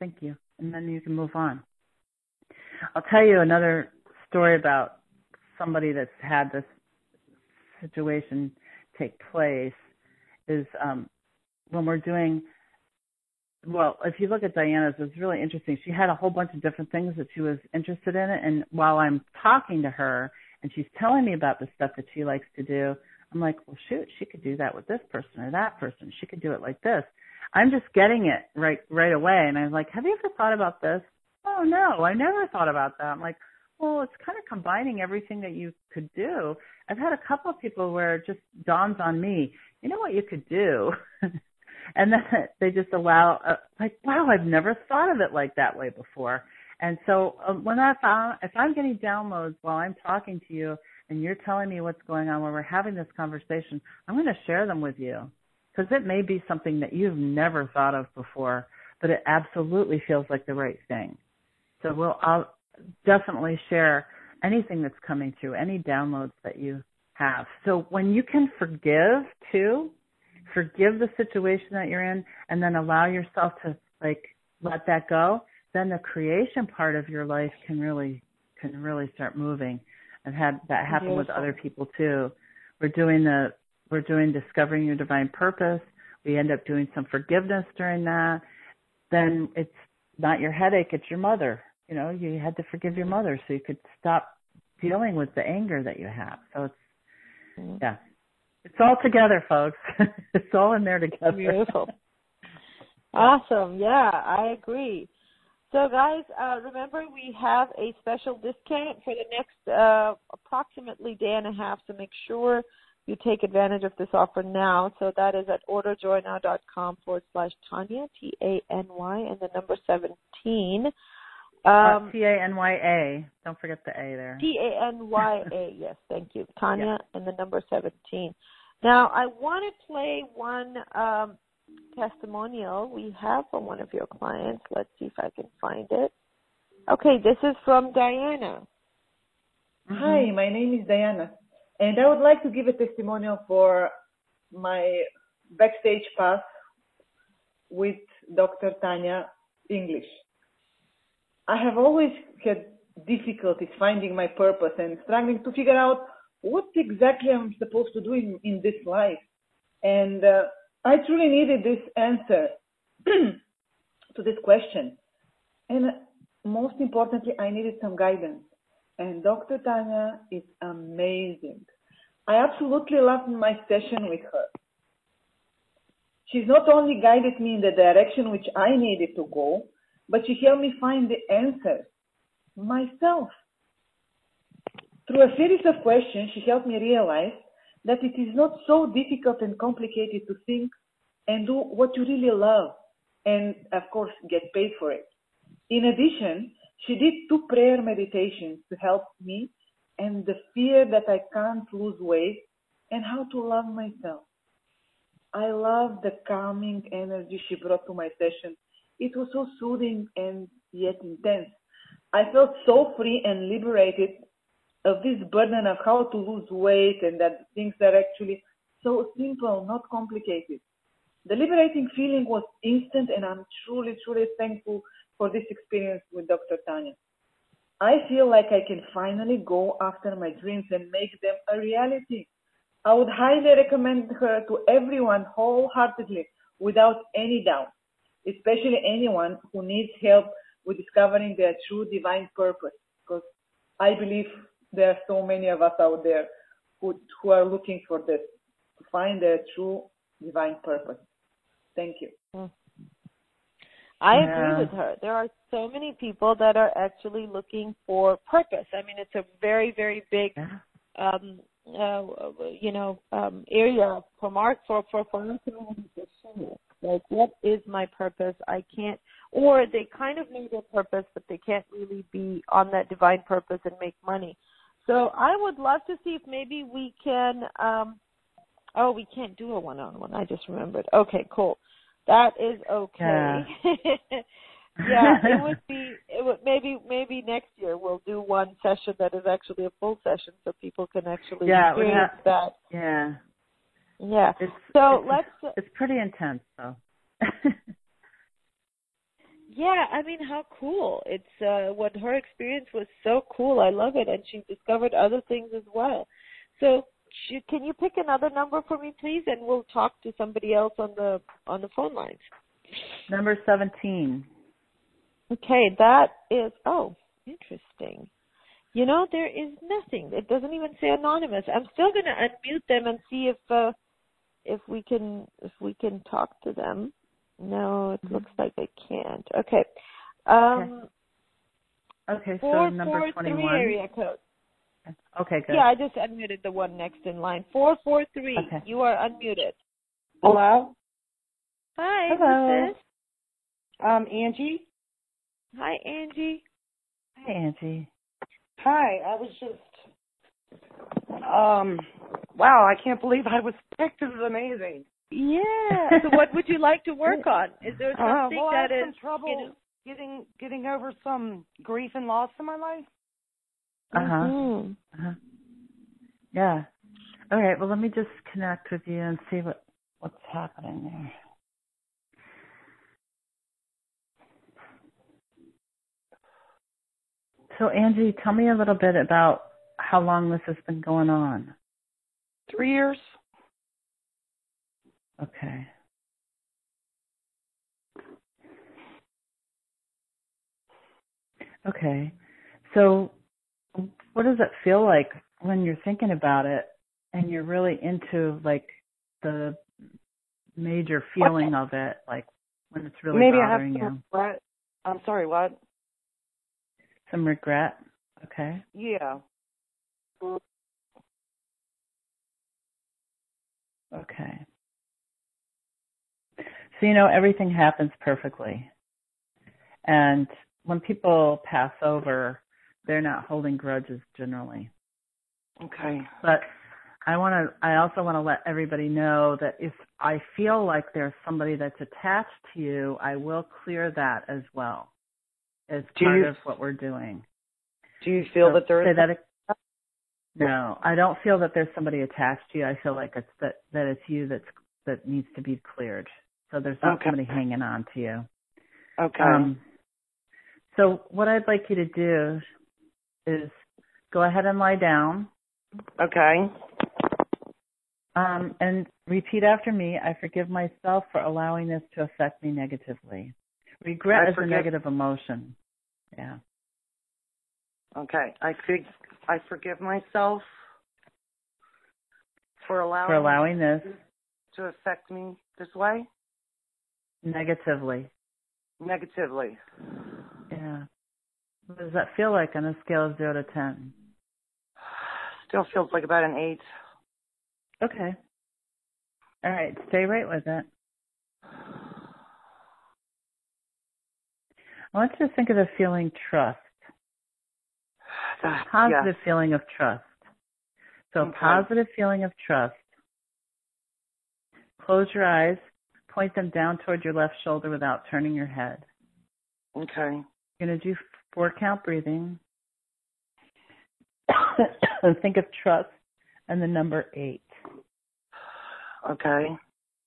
thank you. And then you can move on. I'll tell you another story about somebody that's had this situation take place is when we're doing, well, if you look at Diana's, it's really interesting. She had a whole bunch of different things that she was interested in. And while I'm talking to her and she's telling me about the stuff that she likes to do, I'm like, well, shoot, she could do that with this person or that person. She could do it like this. I'm just getting it right away. And I was like, have you ever thought about this? Oh, no, I never thought about that. I'm like, well, it's kind of combining everything that you could do. I've had a couple of people where it just dawns on me, you know what you could do? And then they just allow, like, wow, I've never thought of it like that way before. And so if I'm getting downloads while I'm talking to you and you're telling me what's going on when we're having this conversation, I'm going to share them with you because it may be something that you've never thought of before, but it absolutely feels like the right thing. So I'll definitely share anything that's coming through, any downloads that you have. So when you can forgive too, forgive the situation that you're in and then allow yourself to let that go, then the creation part of your life can really start moving. I've had that happen with other people too. We're doing discovering your divine purpose. We end up doing some forgiveness during that. Then it's not your headache, it's your mother. You know, you had to forgive your mother so you could stop dealing with the anger that you have. So it's all together, folks. It's all in there together. Beautiful. Awesome. Yeah, I agree. So, guys, remember we have a special discount for the next approximately day and a half, so make sure you take advantage of this offer now. So that is at orderjoynow.com/Tanya, Tanya, and the number 17. Tanya. Don't forget the A there. Tanya, yes, thank you. Tanya and the number 17. Now, I want to play one testimonial we have from one of your clients. Let's see if I can find it. Okay, this is from Diana. Mm-hmm. Hi, my name is Diana, and I would like to give a testimonial for my backstage pass with Dr. Tanya English. I have always had difficulties finding my purpose and struggling to figure out what exactly I'm supposed to do in this life. And I truly needed this answer to this question. And most importantly, I needed some guidance. And Dr. Tanya is amazing. I absolutely loved my session with her. She's not only guided me in the direction which I needed to go, but she helped me find the answers myself. Through a series of questions, she helped me realize that it is not so difficult and complicated to think and do what you really love and, of course, get paid for it. In addition, she did 2 prayer meditations to help me and the fear that I can't lose weight and how to love myself. I love the calming energy she brought to my session. It was so soothing and yet intense. I felt so free and liberated of this burden of how to lose weight and that things are actually so simple, not complicated. The liberating feeling was instant, and I'm truly, truly thankful for this experience with Dr. Tanya. I feel like I can finally go after my dreams and make them a reality. I would highly recommend her to everyone wholeheartedly without any doubt, especially anyone who needs help with discovering their true divine purpose, because I believe there are so many of us out there who are looking for this, to find their true divine purpose. Thank you. I agree with her. There are so many people that are actually looking for purpose. I mean, it's a very, very big, area for our community to share. Like, what is my purpose? I can't, or they kind of know their purpose, but they can't really be on that divine purpose and make money. So I would love to see if maybe we can, we can't do a one-on-one. I just remembered. Okay, cool. That is okay. Maybe next year we'll do one session that is actually a full session so people can actually experience that. Yeah. Yeah. It's pretty intense though. Yeah, I mean, how cool. It's what her experience was so cool. I love it. And she discovered other things as well. So can you pick another number for me, please? And we'll talk to somebody else on the phone lines. Number 17. Okay, that is, interesting. You know, there is nothing. It doesn't even say anonymous. I'm still going to unmute them and see if we can talk to them. No, it looks like I can't. Okay. Okay, so number 21. area code. Okay, good. Yeah, I just unmuted the one next in line. 443. Okay. You are unmuted. Hello? Hi, Hello. who's this? Angie? Hi, Angie. Hi, Angie. Hi, I was just, wow, I can't believe I was picked. This is amazing. Yeah. So what would you like to work on? Is there something well, that I have is, some trouble getting over some grief and loss in my life. Yeah. All right. Well, let me just connect with you and see what's happening there. So, Angie, tell me a little bit about how long this has been going on. 3 years. Okay. Okay. So what does it feel like when you're thinking about it and you're really into, like, the major feeling of it, like when it's really bothering you? Maybe I have some regret. I'm sorry, what? Some regret? Okay. Yeah. Okay. So, everything happens perfectly. And when people pass over, they're not holding grudges generally. Okay. But I also want to let everybody know that if I feel like there's somebody that's attached to you, I will clear that as well as part of what we're doing. Do you feel that there is? No, I don't feel that there's somebody attached to you. I feel like it's that it's you that needs to be cleared. So there's not somebody hanging on to you. Okay. So what I'd like you to do is go ahead and lie down. Okay. And repeat after me. I forgive myself for allowing this to affect me negatively. Regret is a negative emotion. Yeah. Okay. I forgive myself for allowing this to affect me this way? Negatively. Yeah. What does that feel like on a scale of 0 to 10? Still feels like about an 8. Okay. All right. Stay right with it. I want you to think of the feeling trust. Positive feeling of trust. So positive feeling of trust. Close your eyes. Point them down toward your left shoulder without turning your head. Okay. You're going to do 4-count breathing. Think of trust and the number 8. Okay.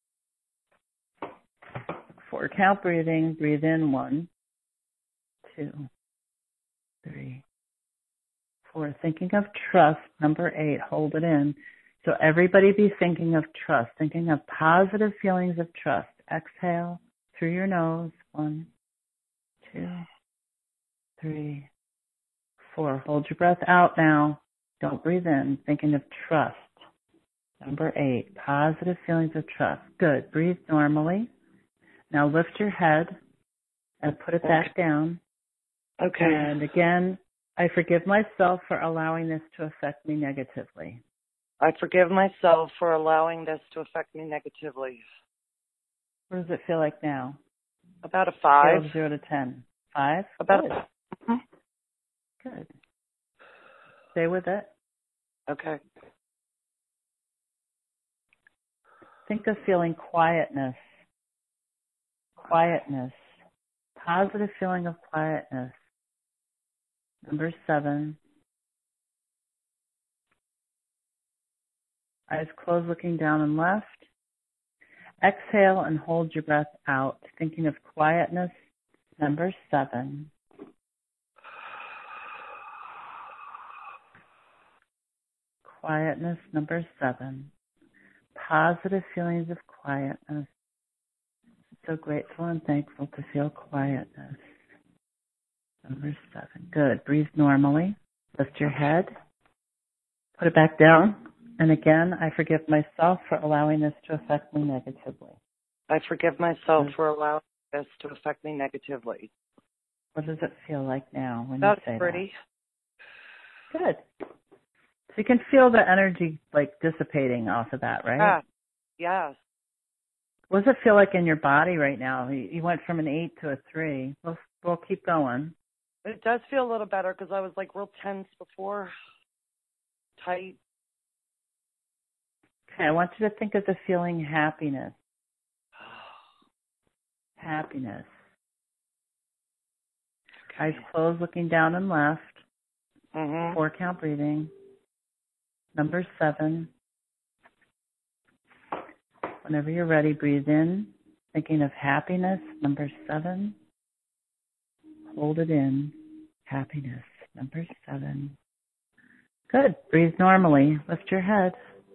4-count breathing. Breathe in 1, 2, 3, 4. Thinking of trust, number 8. Hold it in. So everybody be thinking of trust, thinking of positive feelings of trust. Exhale through your nose. 1, 2, 3, 4. Hold your breath out now. Don't breathe in. Thinking of trust. Number 8. Positive feelings of trust. Good. Breathe normally. Now lift your head and put it back down. Okay. And again, I forgive myself for allowing this to affect me negatively. I forgive myself for allowing this to affect me negatively. What does it feel like now? About a 5. Scale of 0 to 10. 5? About Good. Good. Stay with it. Okay. Think of feeling quietness. Quietness. Positive feeling of quietness. Number 7. Eyes closed, looking down and left. Exhale and hold your breath out, thinking of quietness Number 7. Quietness, number 7. Positive feelings of quietness. So grateful and thankful to feel quietness. Number 7. Good. Breathe normally. Lift your head. Put it back down. And again, I forgive myself for allowing this to affect me negatively. I forgive myself for allowing this to affect me negatively. What does it feel like now when That's you say pretty. that? Good. So you can feel the energy like dissipating off of that, right? Yes. What does it feel like in your body right now? You went from an 8 to a 3. We'll keep going. It does feel a little better because I was like real tense before. Tight. Okay, I want you to think of the feeling happiness. Happiness. Okay. Eyes closed, looking down and left. 4 count breathing. Number 7. Whenever you're ready, breathe in, thinking of happiness. Number 7. Hold it in. Happiness. Number 7. Good. Breathe normally. Lift your head.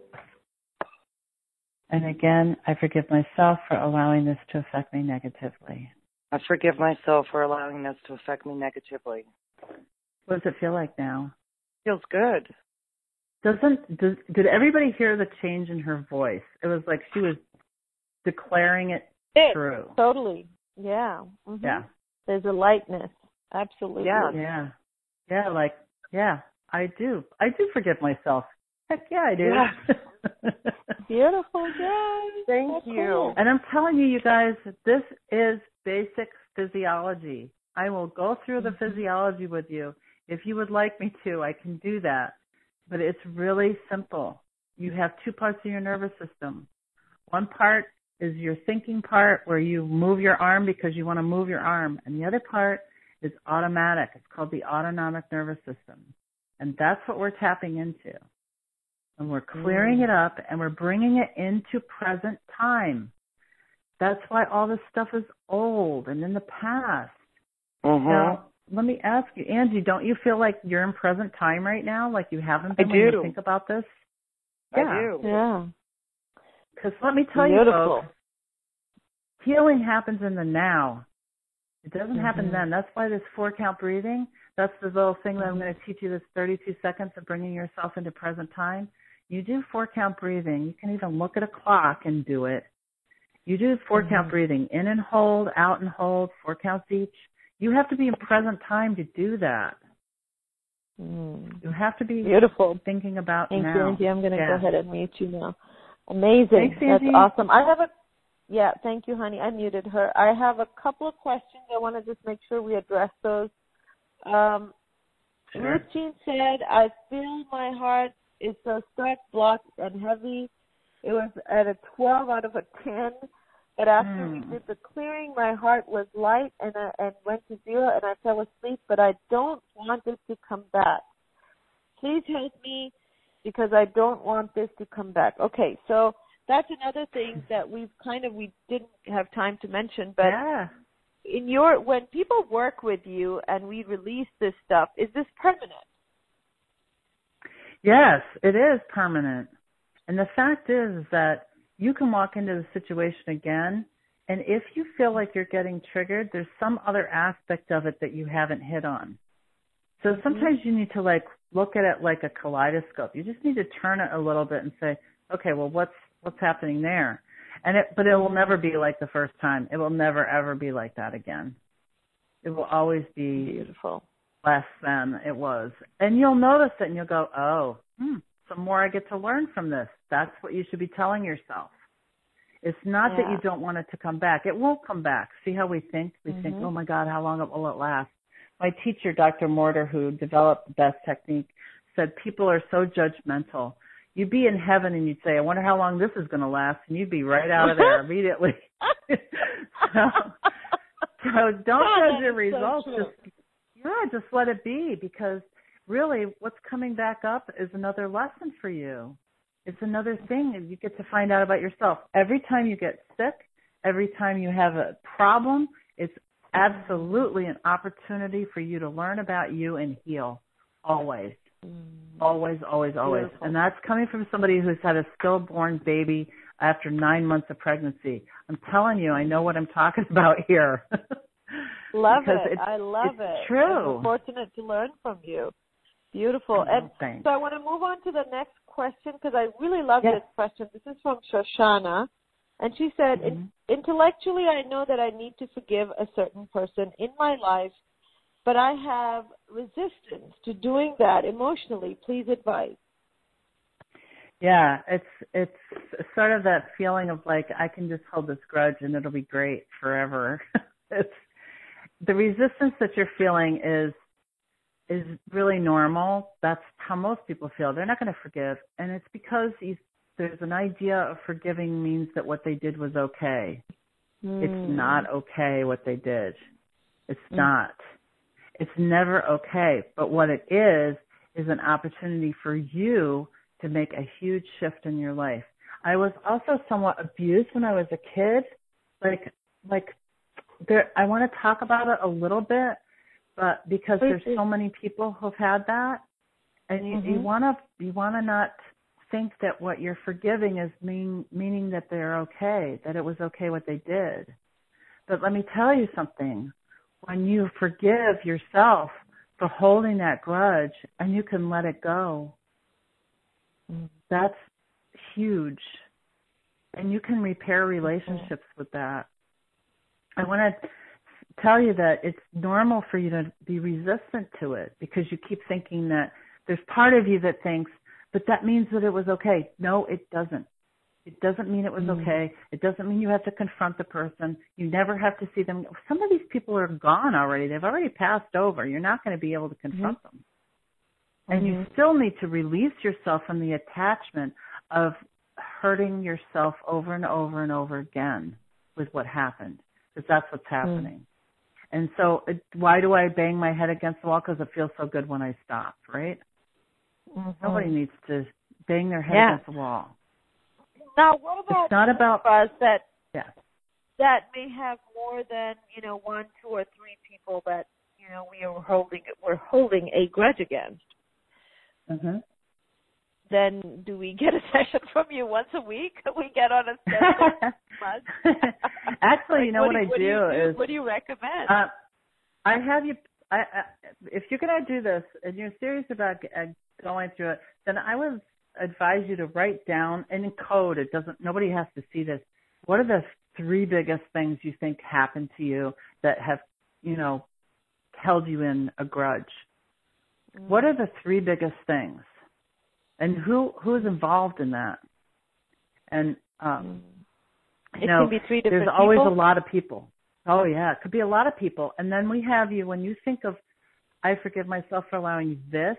And again, I forgive myself for allowing this to affect me negatively. I forgive myself for allowing this to affect me negatively. What does it feel like now? Feels good. Did everybody hear the change in her voice? It was like she was declaring it true. Totally. Yeah. Mm-hmm. Yeah. There's a lightness. Absolutely. Yeah. Yeah. I do forgive myself. Heck yeah, I do. Yeah. Beautiful. Yay. Thank you. Cool. And I'm telling you guys, this is basic physiology. I will go through the physiology with you. If you would like me to, I can do that. But it's really simple. You have 2 parts of your nervous system. One part is your thinking part where you move your arm because you want to move your arm. And the other part is automatic. It's called the autonomic nervous system. And that's what we're tapping into. And we're clearing it up and we're bringing it into present time. That's why all this stuff is old and in the past. Now, let me ask you, Angie, don't you feel like you're in present time right now, like you haven't been when you think about this? Yeah. I do. Yeah. Because let me tell you, folks, healing happens in the now. It doesn't happen then. That's why this 4 count breathing, that's the little thing that I'm going to teach you, this 32 seconds of bringing yourself into present time. You do 4 count breathing. You can even look at a clock and do it. You do 4 count breathing, in and hold, out and hold, 4 counts each. You have to be in present time to do that. You have to be beautiful thinking about Thank now. you, Angie. I'm going to go ahead and mute you now. Amazing. Thanks, Angie. That's awesome. Thank you, honey. I muted her. I have a couple of questions. I want to just make sure we address those. Ruth Jean said, I feel my heart is so stuck, blocked, and heavy. It was at a 12 out of a 10. But after we did the clearing, my heart was light and went to 0, and I fell asleep. But I don't want it to come back. Please help me because I don't want this to come back. Okay, so that's another thing that we didn't have time to mention. But when people work with you and we release this stuff, is this permanent? Yes, it is permanent. And the fact is that you can walk into the situation again, and if you feel like you're getting triggered, there's some other aspect of it that you haven't hit on. So sometimes you need to look at it like a kaleidoscope. You just need to turn it a little bit and say, okay, well, what's happening there? But it will never be like the first time. It will never ever be like that again. It will always be beautiful, less than it was, and you'll notice it, and you'll go, oh, some more I get to learn from this. That's what you should be telling yourself. It's not that you don't want it to come back. It won't come back. See how we think? We think, oh, my God, how long will it last? My teacher, Dr. Mortar, who developed the best technique, said people are so judgmental. You'd be in heaven and you'd say, I wonder how long this is going to last, and you'd be right out of there immediately. so don't judge your results. Just let it be, because really what's coming back up is another lesson for you. It's another thing that you get to find out about yourself. Every time you get sick, every time you have a problem, it's absolutely an opportunity for you to learn about you and heal. Always. Always, always, always. Beautiful. And that's coming from somebody who's had a stillborn baby after 9 months of pregnancy. I'm telling you, I know what I'm talking about here. Love it. I love it. It's true. I'm fortunate to learn from you. Beautiful. And thanks. so I want to move on to the next question because I really love this question. This is from Shoshana. And she said, intellectually, I know that I need to forgive a certain person in my life, but I have resistance to doing that emotionally. Please advise. Yeah, it's sort of that feeling of like, I can just hold this grudge and it'll be great forever. It's the resistance that you're feeling is really normal. That's how most people feel. They're not going to forgive. And it's because there's an idea of forgiving means that what they did was okay. It's not okay what they did. It's not. It's never okay. But what it is an opportunity for you to make a huge shift in your life. I was also somewhat abused when I was a kid. Like there, I want to talk about it a little bit, but because there's so many people who've had that, and you want to not think that what you're forgiving is meaning that they're okay, that it was okay what they did. But let me tell you something. When you forgive yourself for holding that grudge and you can let it go, that's huge. And you can repair relationships with that. I want to tell you that it's normal for you to be resistant to it because you keep thinking that there's part of you that thinks, but that means that it was okay. No, it doesn't. It doesn't mean it was okay. It doesn't mean you have to confront the person. You never have to see them. Some of these people are gone already. They've already passed over. You're not going to be able to confront them. And you still need to release yourself from the attachment of hurting yourself over and over and over again with what happened, because that's what's happening. And so why do I bang my head against the wall? Because it feels so good when I stop, right? Nobody needs to bang their head against the wall. Now, what about it's not about us that may have more than 1, 2, or 3 people that we're holding a grudge against? Then do we get a session from you once a week? We get on a session? Actually, what I do is... What do you recommend? I have you... if you're going to do this and you're serious about going through it, then I would advise you to write down and in code. Nobody has to see this. What are the 3 biggest things you think happened to you that have, held you in a grudge? What are the 3 biggest things? And who's involved in that? And, it can be 3 different there's always people? a lot of people. Oh, yeah. It could be a lot of people. And then we have you, when you think of, I forgive myself for allowing this,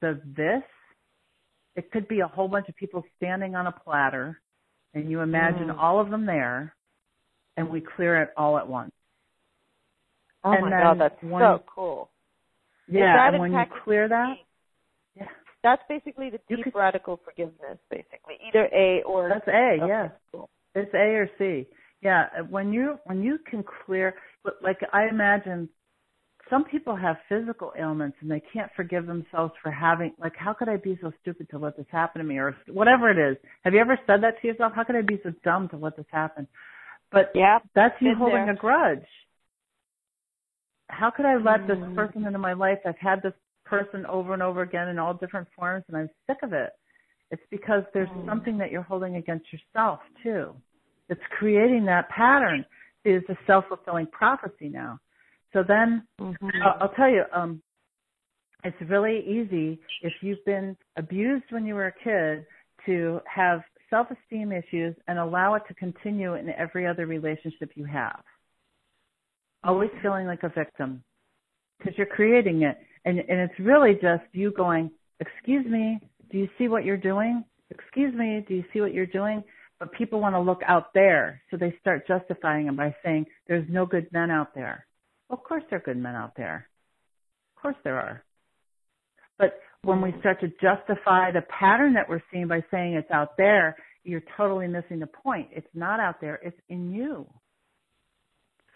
it could be a whole bunch of people standing on a platter, and you imagine all of them there, and we clear it all at once. Oh, my God, that's so cool. Yeah, and when you clear that, that's basically the deep radical forgiveness, basically. Either A or... That's A, Cool. It's A or C. Yeah, when you can clear, like I imagine some people have physical ailments and they can't forgive themselves for having, like, how could I be so stupid to let this happen to me, or whatever it is. Have you ever said that to yourself? How could I be so dumb to let this happen? But that's you holding a grudge. How could I let this person into my life? I've had this person over and over again in all different forms, and I'm sick of it. It's because there's something that you're holding against yourself, too. It's creating that pattern. It's a self-fulfilling prophecy now. So then I'll tell you, it's really easy if you've been abused when you were a kid to have self-esteem issues and allow it to continue in every other relationship you have. Always feeling like a victim because you're creating it. And it's really just you going, excuse me, do you see what you're doing? Excuse me, do you see what you're doing? But people want to look out there, so they start justifying them by saying there's no good men out there. Well, of course there are good men out there. Of course there are. But when we start to justify the pattern that we're seeing by saying it's out there, you're totally missing the point. It's not out there. It's in you.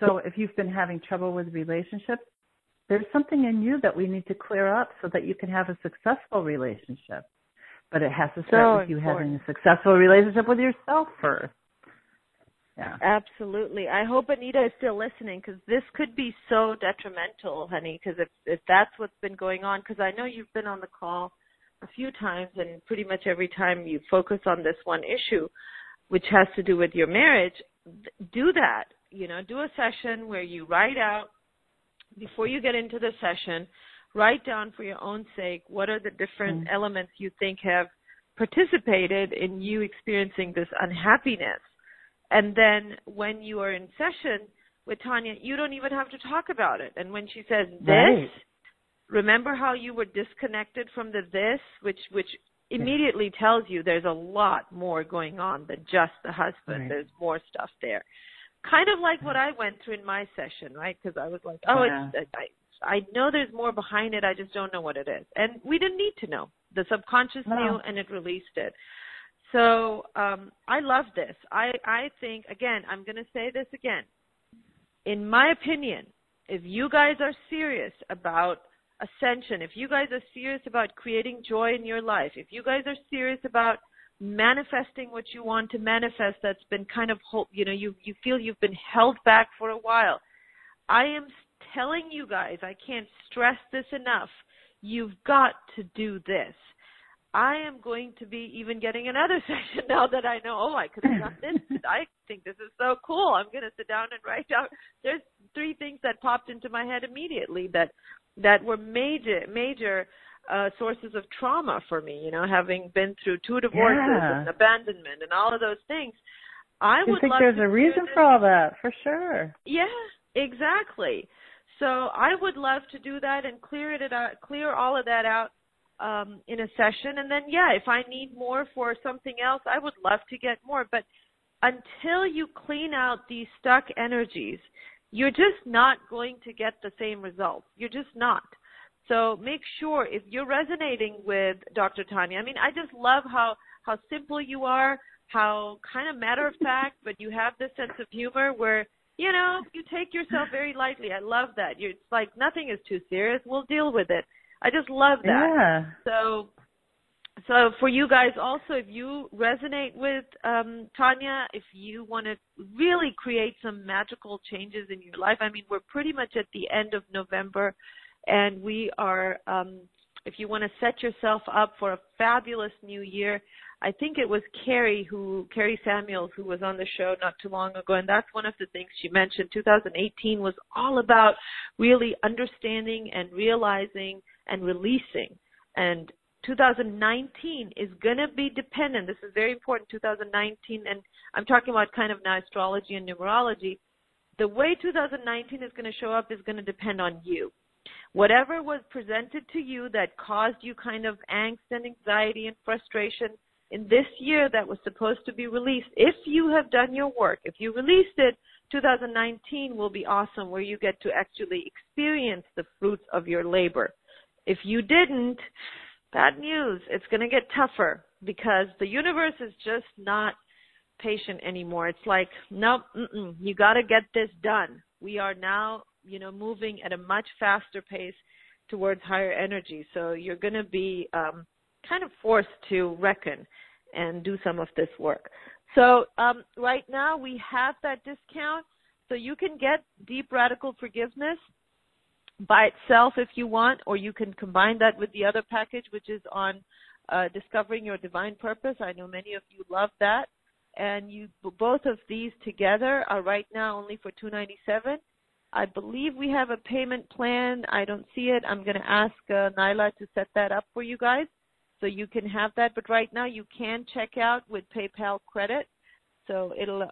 So if you've been having trouble with relationships, there's something in you that we need to clear up so that you can have a successful relationship. But it has to start with you having a successful relationship with yourself first. Yeah. Absolutely. I hope Anita is still listening, because this could be so detrimental, honey, because if that's what's been going on, because I know you've been on the call a few times, and pretty much every time you focus on this one issue, which has to do with your marriage, do that. Do a session where you write out, before you get into the session, write down for your own sake what are the different elements you think have participated in you experiencing this unhappiness. And then when you are in session with Tanya, you don't even have to talk about it. And when she says this, remember how you were disconnected from the this, which immediately tells you there's a lot more going on than just the husband. Right. There's more stuff there. Kind of like what I went through in my session, right? Because I was like, I know there's more behind it. I just don't know what it is. And we didn't need to know. The subconscious knew, and it released it. So I love this. I think, again, I'm going to say this again. In my opinion, if you guys are serious about ascension, if you guys are serious about creating joy in your life, if you guys are serious about manifesting what you want to manifest that's been kind of, you feel you've been held back for a while, I am telling you guys, I can't stress this enough, you've got to do this. I am going to be even getting another session now that I know, I could have done this. I think this is so cool. I'm going to sit down and write out. There's 3 things that popped into my head immediately that were major sources of trauma for me, having been through 2 divorces and abandonment and all of those things. I would think there's a reason for all that, for sure. Yeah, exactly. So I would love to do that and clear all of that out in a session. And then, if I need more for something else, I would love to get more. But until you clean out these stuck energies, you're just not going to get the same results. You're just not. So make sure, if you're resonating with Dr. Tanya, I just love how simple you are, how kind of matter of fact, but you have this sense of humor where, you take yourself very lightly. I love that. It's like nothing is too serious. We'll deal with it. I just love that. Yeah. So for you guys also, if you resonate with Tanya, if you want to really create some magical changes in your life, we're pretty much at the end of November, and we are, if you want to set yourself up for a fabulous new year, I think it was Carrie Samuels, who was on the show not too long ago, and that's one of the things she mentioned. 2018 was all about really understanding and realizing and releasing. And 2019 is going to be dependent. This is very important, 2019, and I'm talking about kind of now astrology and numerology. The way 2019 is going to show up is going to depend on you. Whatever was presented to you that caused you kind of angst and anxiety and frustration in this year that was supposed to be released, if you have done your work, if you released it, 2019 will be awesome, where you get to actually experience the fruits of your labor. If you didn't, bad news, it's going to get tougher, because the universe is just not patient anymore. It's like, nope, you got to get this done. We are now, moving at a much faster pace towards higher energy. So you're going to be kind of forced to reckon and do some of this work. So right now we have that discount. So you can get Deep Radical Forgiveness by itself if you want, or you can combine that with the other package, which is on Discovering Your Divine Purpose. I know many of you love that. And both of these together are right now only for $297. I believe we have a payment plan. I don't see it. I'm going to ask Nyla to set that up for you guys so you can have that. But right now you can check out with PayPal credit. So it'll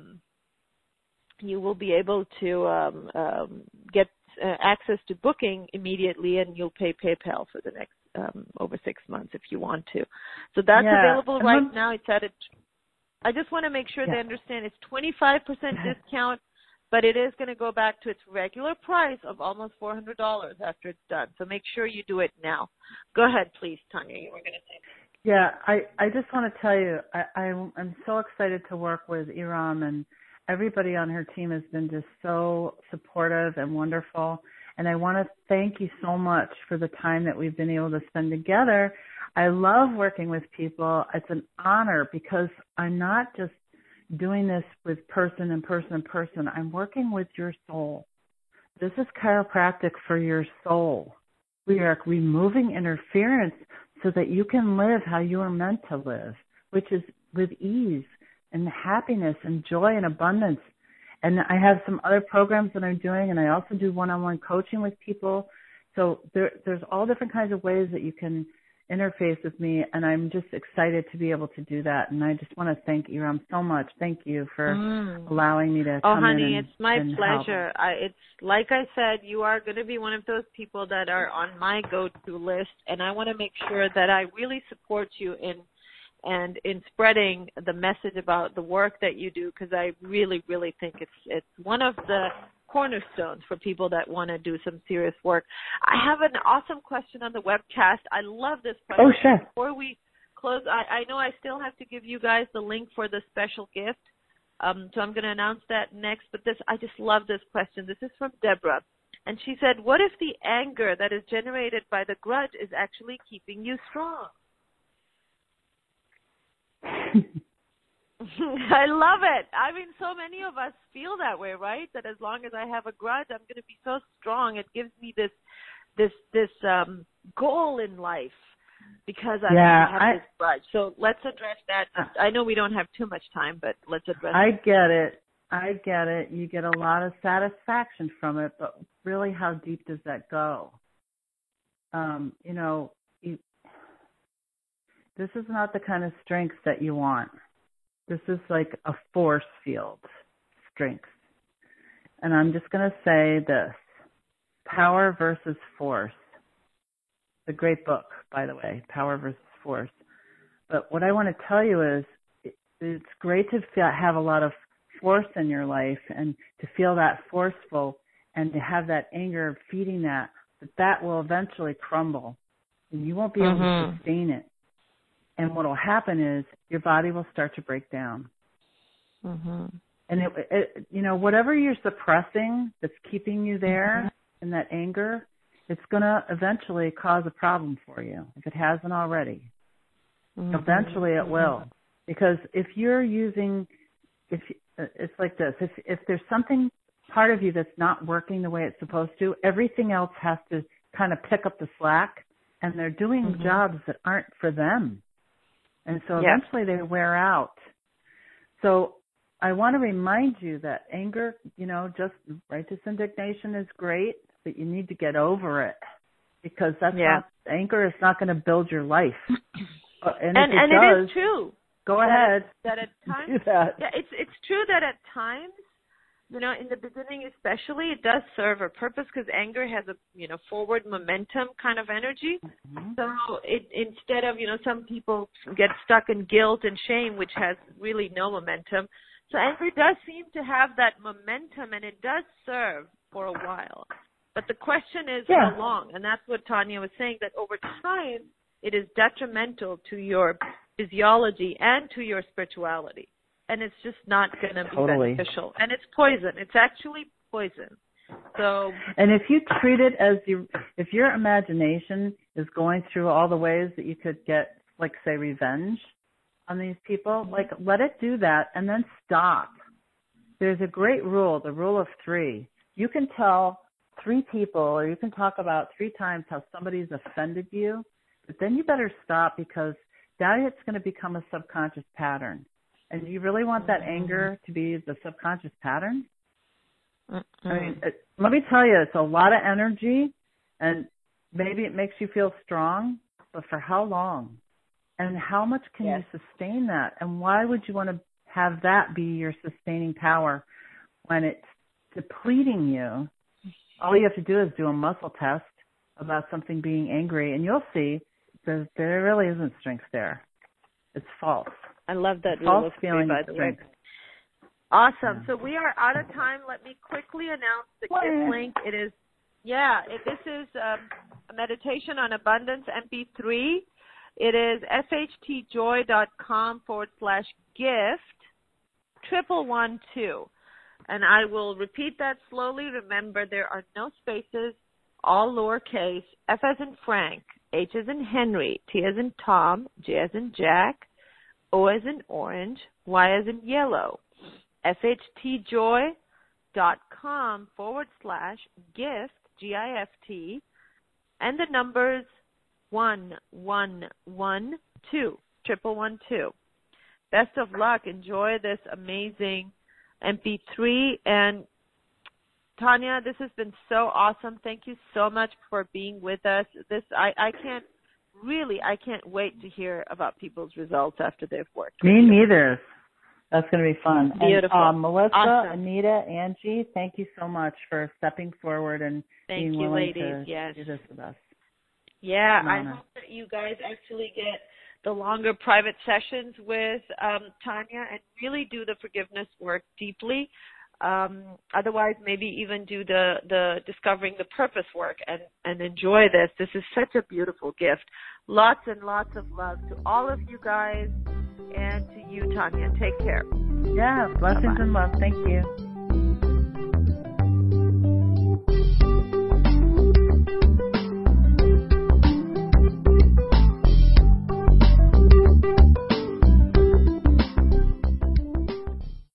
you will be able to get access to booking immediately, and you'll pay PayPal for the next over 6 months if you want to. So that's available right now. It's at I just want to make sure they understand it's 25% discount, but it is going to go back to its regular price of almost $400 after it's done. So make sure you do it now. Go ahead, please, Tanya. You were going to say. Yeah, I just want to tell you, I'm so excited to work with Iram everybody on her team has been just so supportive and wonderful. And I want to thank you so much for the time that we've been able to spend together. I love working with people. It's an honor because I'm not just doing this with person and person and person. I'm working with your soul. This is chiropractic for your soul. We are removing interference so that you can live how you are meant to live, which is with ease and happiness and joy and abundance. And I have some other programs that I'm doing, and I also do one-on-one coaching with people. So there's all different kinds of ways that you can interface with me, and I'm just excited to be able to do that. And I just want to thank Iram so much. Thank you for allowing me to come in. Oh, honey, it's my and pleasure. help. It's like I said, you are going to be one of those people that are on my go-to list, and I want to make sure that I really support you in spreading the message about the work that you do, because I really, really think it's one of the cornerstones for people that want to do some serious work. I have an awesome question on the webcast. I love this question. Oh, sure. Before we close, I know I still have to give you guys the link for the special gift, so I'm going to announce that next. But I just love this question. This is from Deborah, and she said, what if the anger that is generated by the grudge is actually keeping you strong? I love it. I mean, so many of us feel that way, right? That as long as I have a grudge, I'm going to be so strong. It gives me this goal in life because I have this grudge. So let's address that. I know we don't have too much time, but let's address I it. get it. You get a lot of satisfaction from it, but really, how deep does that go? This is not the kind of strength that you want. This is like a force field strength. And I'm just going to say this, Power versus Force. It's a great book, by the way, Power versus Force. But what I want to tell you is it's great to have a lot of force in your life and to feel that forceful and to have that anger feeding that, but that will eventually crumble and you won't be able to sustain it. And what will happen is your body will start to break down. And, whatever you're suppressing that's keeping you there in that anger, it's going to eventually cause a problem for you, if it hasn't already. Eventually it will. Because if you're it's like this, if there's something, part of you that's not working the way it's supposed to, everything else has to kind of pick up the slack, and they're doing jobs that aren't for them. And so eventually they wear out. So I want to remind you that anger, just righteous indignation is great, but you need to get over it because anger is not going to build your life. And it is true. Go ahead. That at times, do that. Yeah, it's true that at times, in the beginning especially, it does serve a purpose because anger has a, forward momentum kind of energy. So instead of, some people get stuck in guilt and shame, which has really no momentum. So anger does seem to have that momentum, and it does serve for a while. But the question is how long? And that's what Tanya was saying, that over time, it is detrimental to your physiology and to your spirituality. And it's just not going to be beneficial. And it's poison. It's actually poison. So. And if you treat it as if your imagination is going through all the ways that you could get, like, say, revenge on these people, like, let it do that and then stop. There's a great rule, the rule of 3. You can tell 3 people, or you can talk about 3 times how somebody's offended you, but then you better stop because now it's going to become a subconscious pattern. And do you really want that anger to be the subconscious pattern? I mean, let me tell you, it's a lot of energy, and maybe it makes you feel strong, but for how long? And how much can you sustain that? And why would you want to have that be your sustaining power when it's depleting you? All you have to do is do a muscle test about something being angry, and you'll see that there really isn't strength there. It's false. I love that. False feeling of strength. Awesome. So we are out of time. Let me quickly announce the gift link. This is a meditation on abundance MP3. It is fhtjoy.com/gift 1112. And I will repeat that slowly. Remember, there are no spaces, all lowercase, F as in Frank, H as in Henry, T as in Tom, J as in Jack, O as in Orange, Y as in Yellow, FHTjoy.com/gift, GIFT, and the numbers 1112, 1112. Best of luck. Enjoy this amazing MP3. And Tanya, this has been so awesome. Thank you so much for being with us. I can't wait to hear about people's results after they've worked. Me neither. That's going to be fun. Beautiful. And, Melissa, awesome. Anita, Angie, thank you so much for stepping forward and being willing to do this with us. Yeah, I hope that you guys actually get the longer private sessions with Tanya and really do the forgiveness work deeply. Otherwise, maybe even do the discovering the purpose work and enjoy this. This is such a beautiful gift. Lots and lots of love to all of you guys and to you, Tanya. Take care. Yeah, blessings and love. Thank you.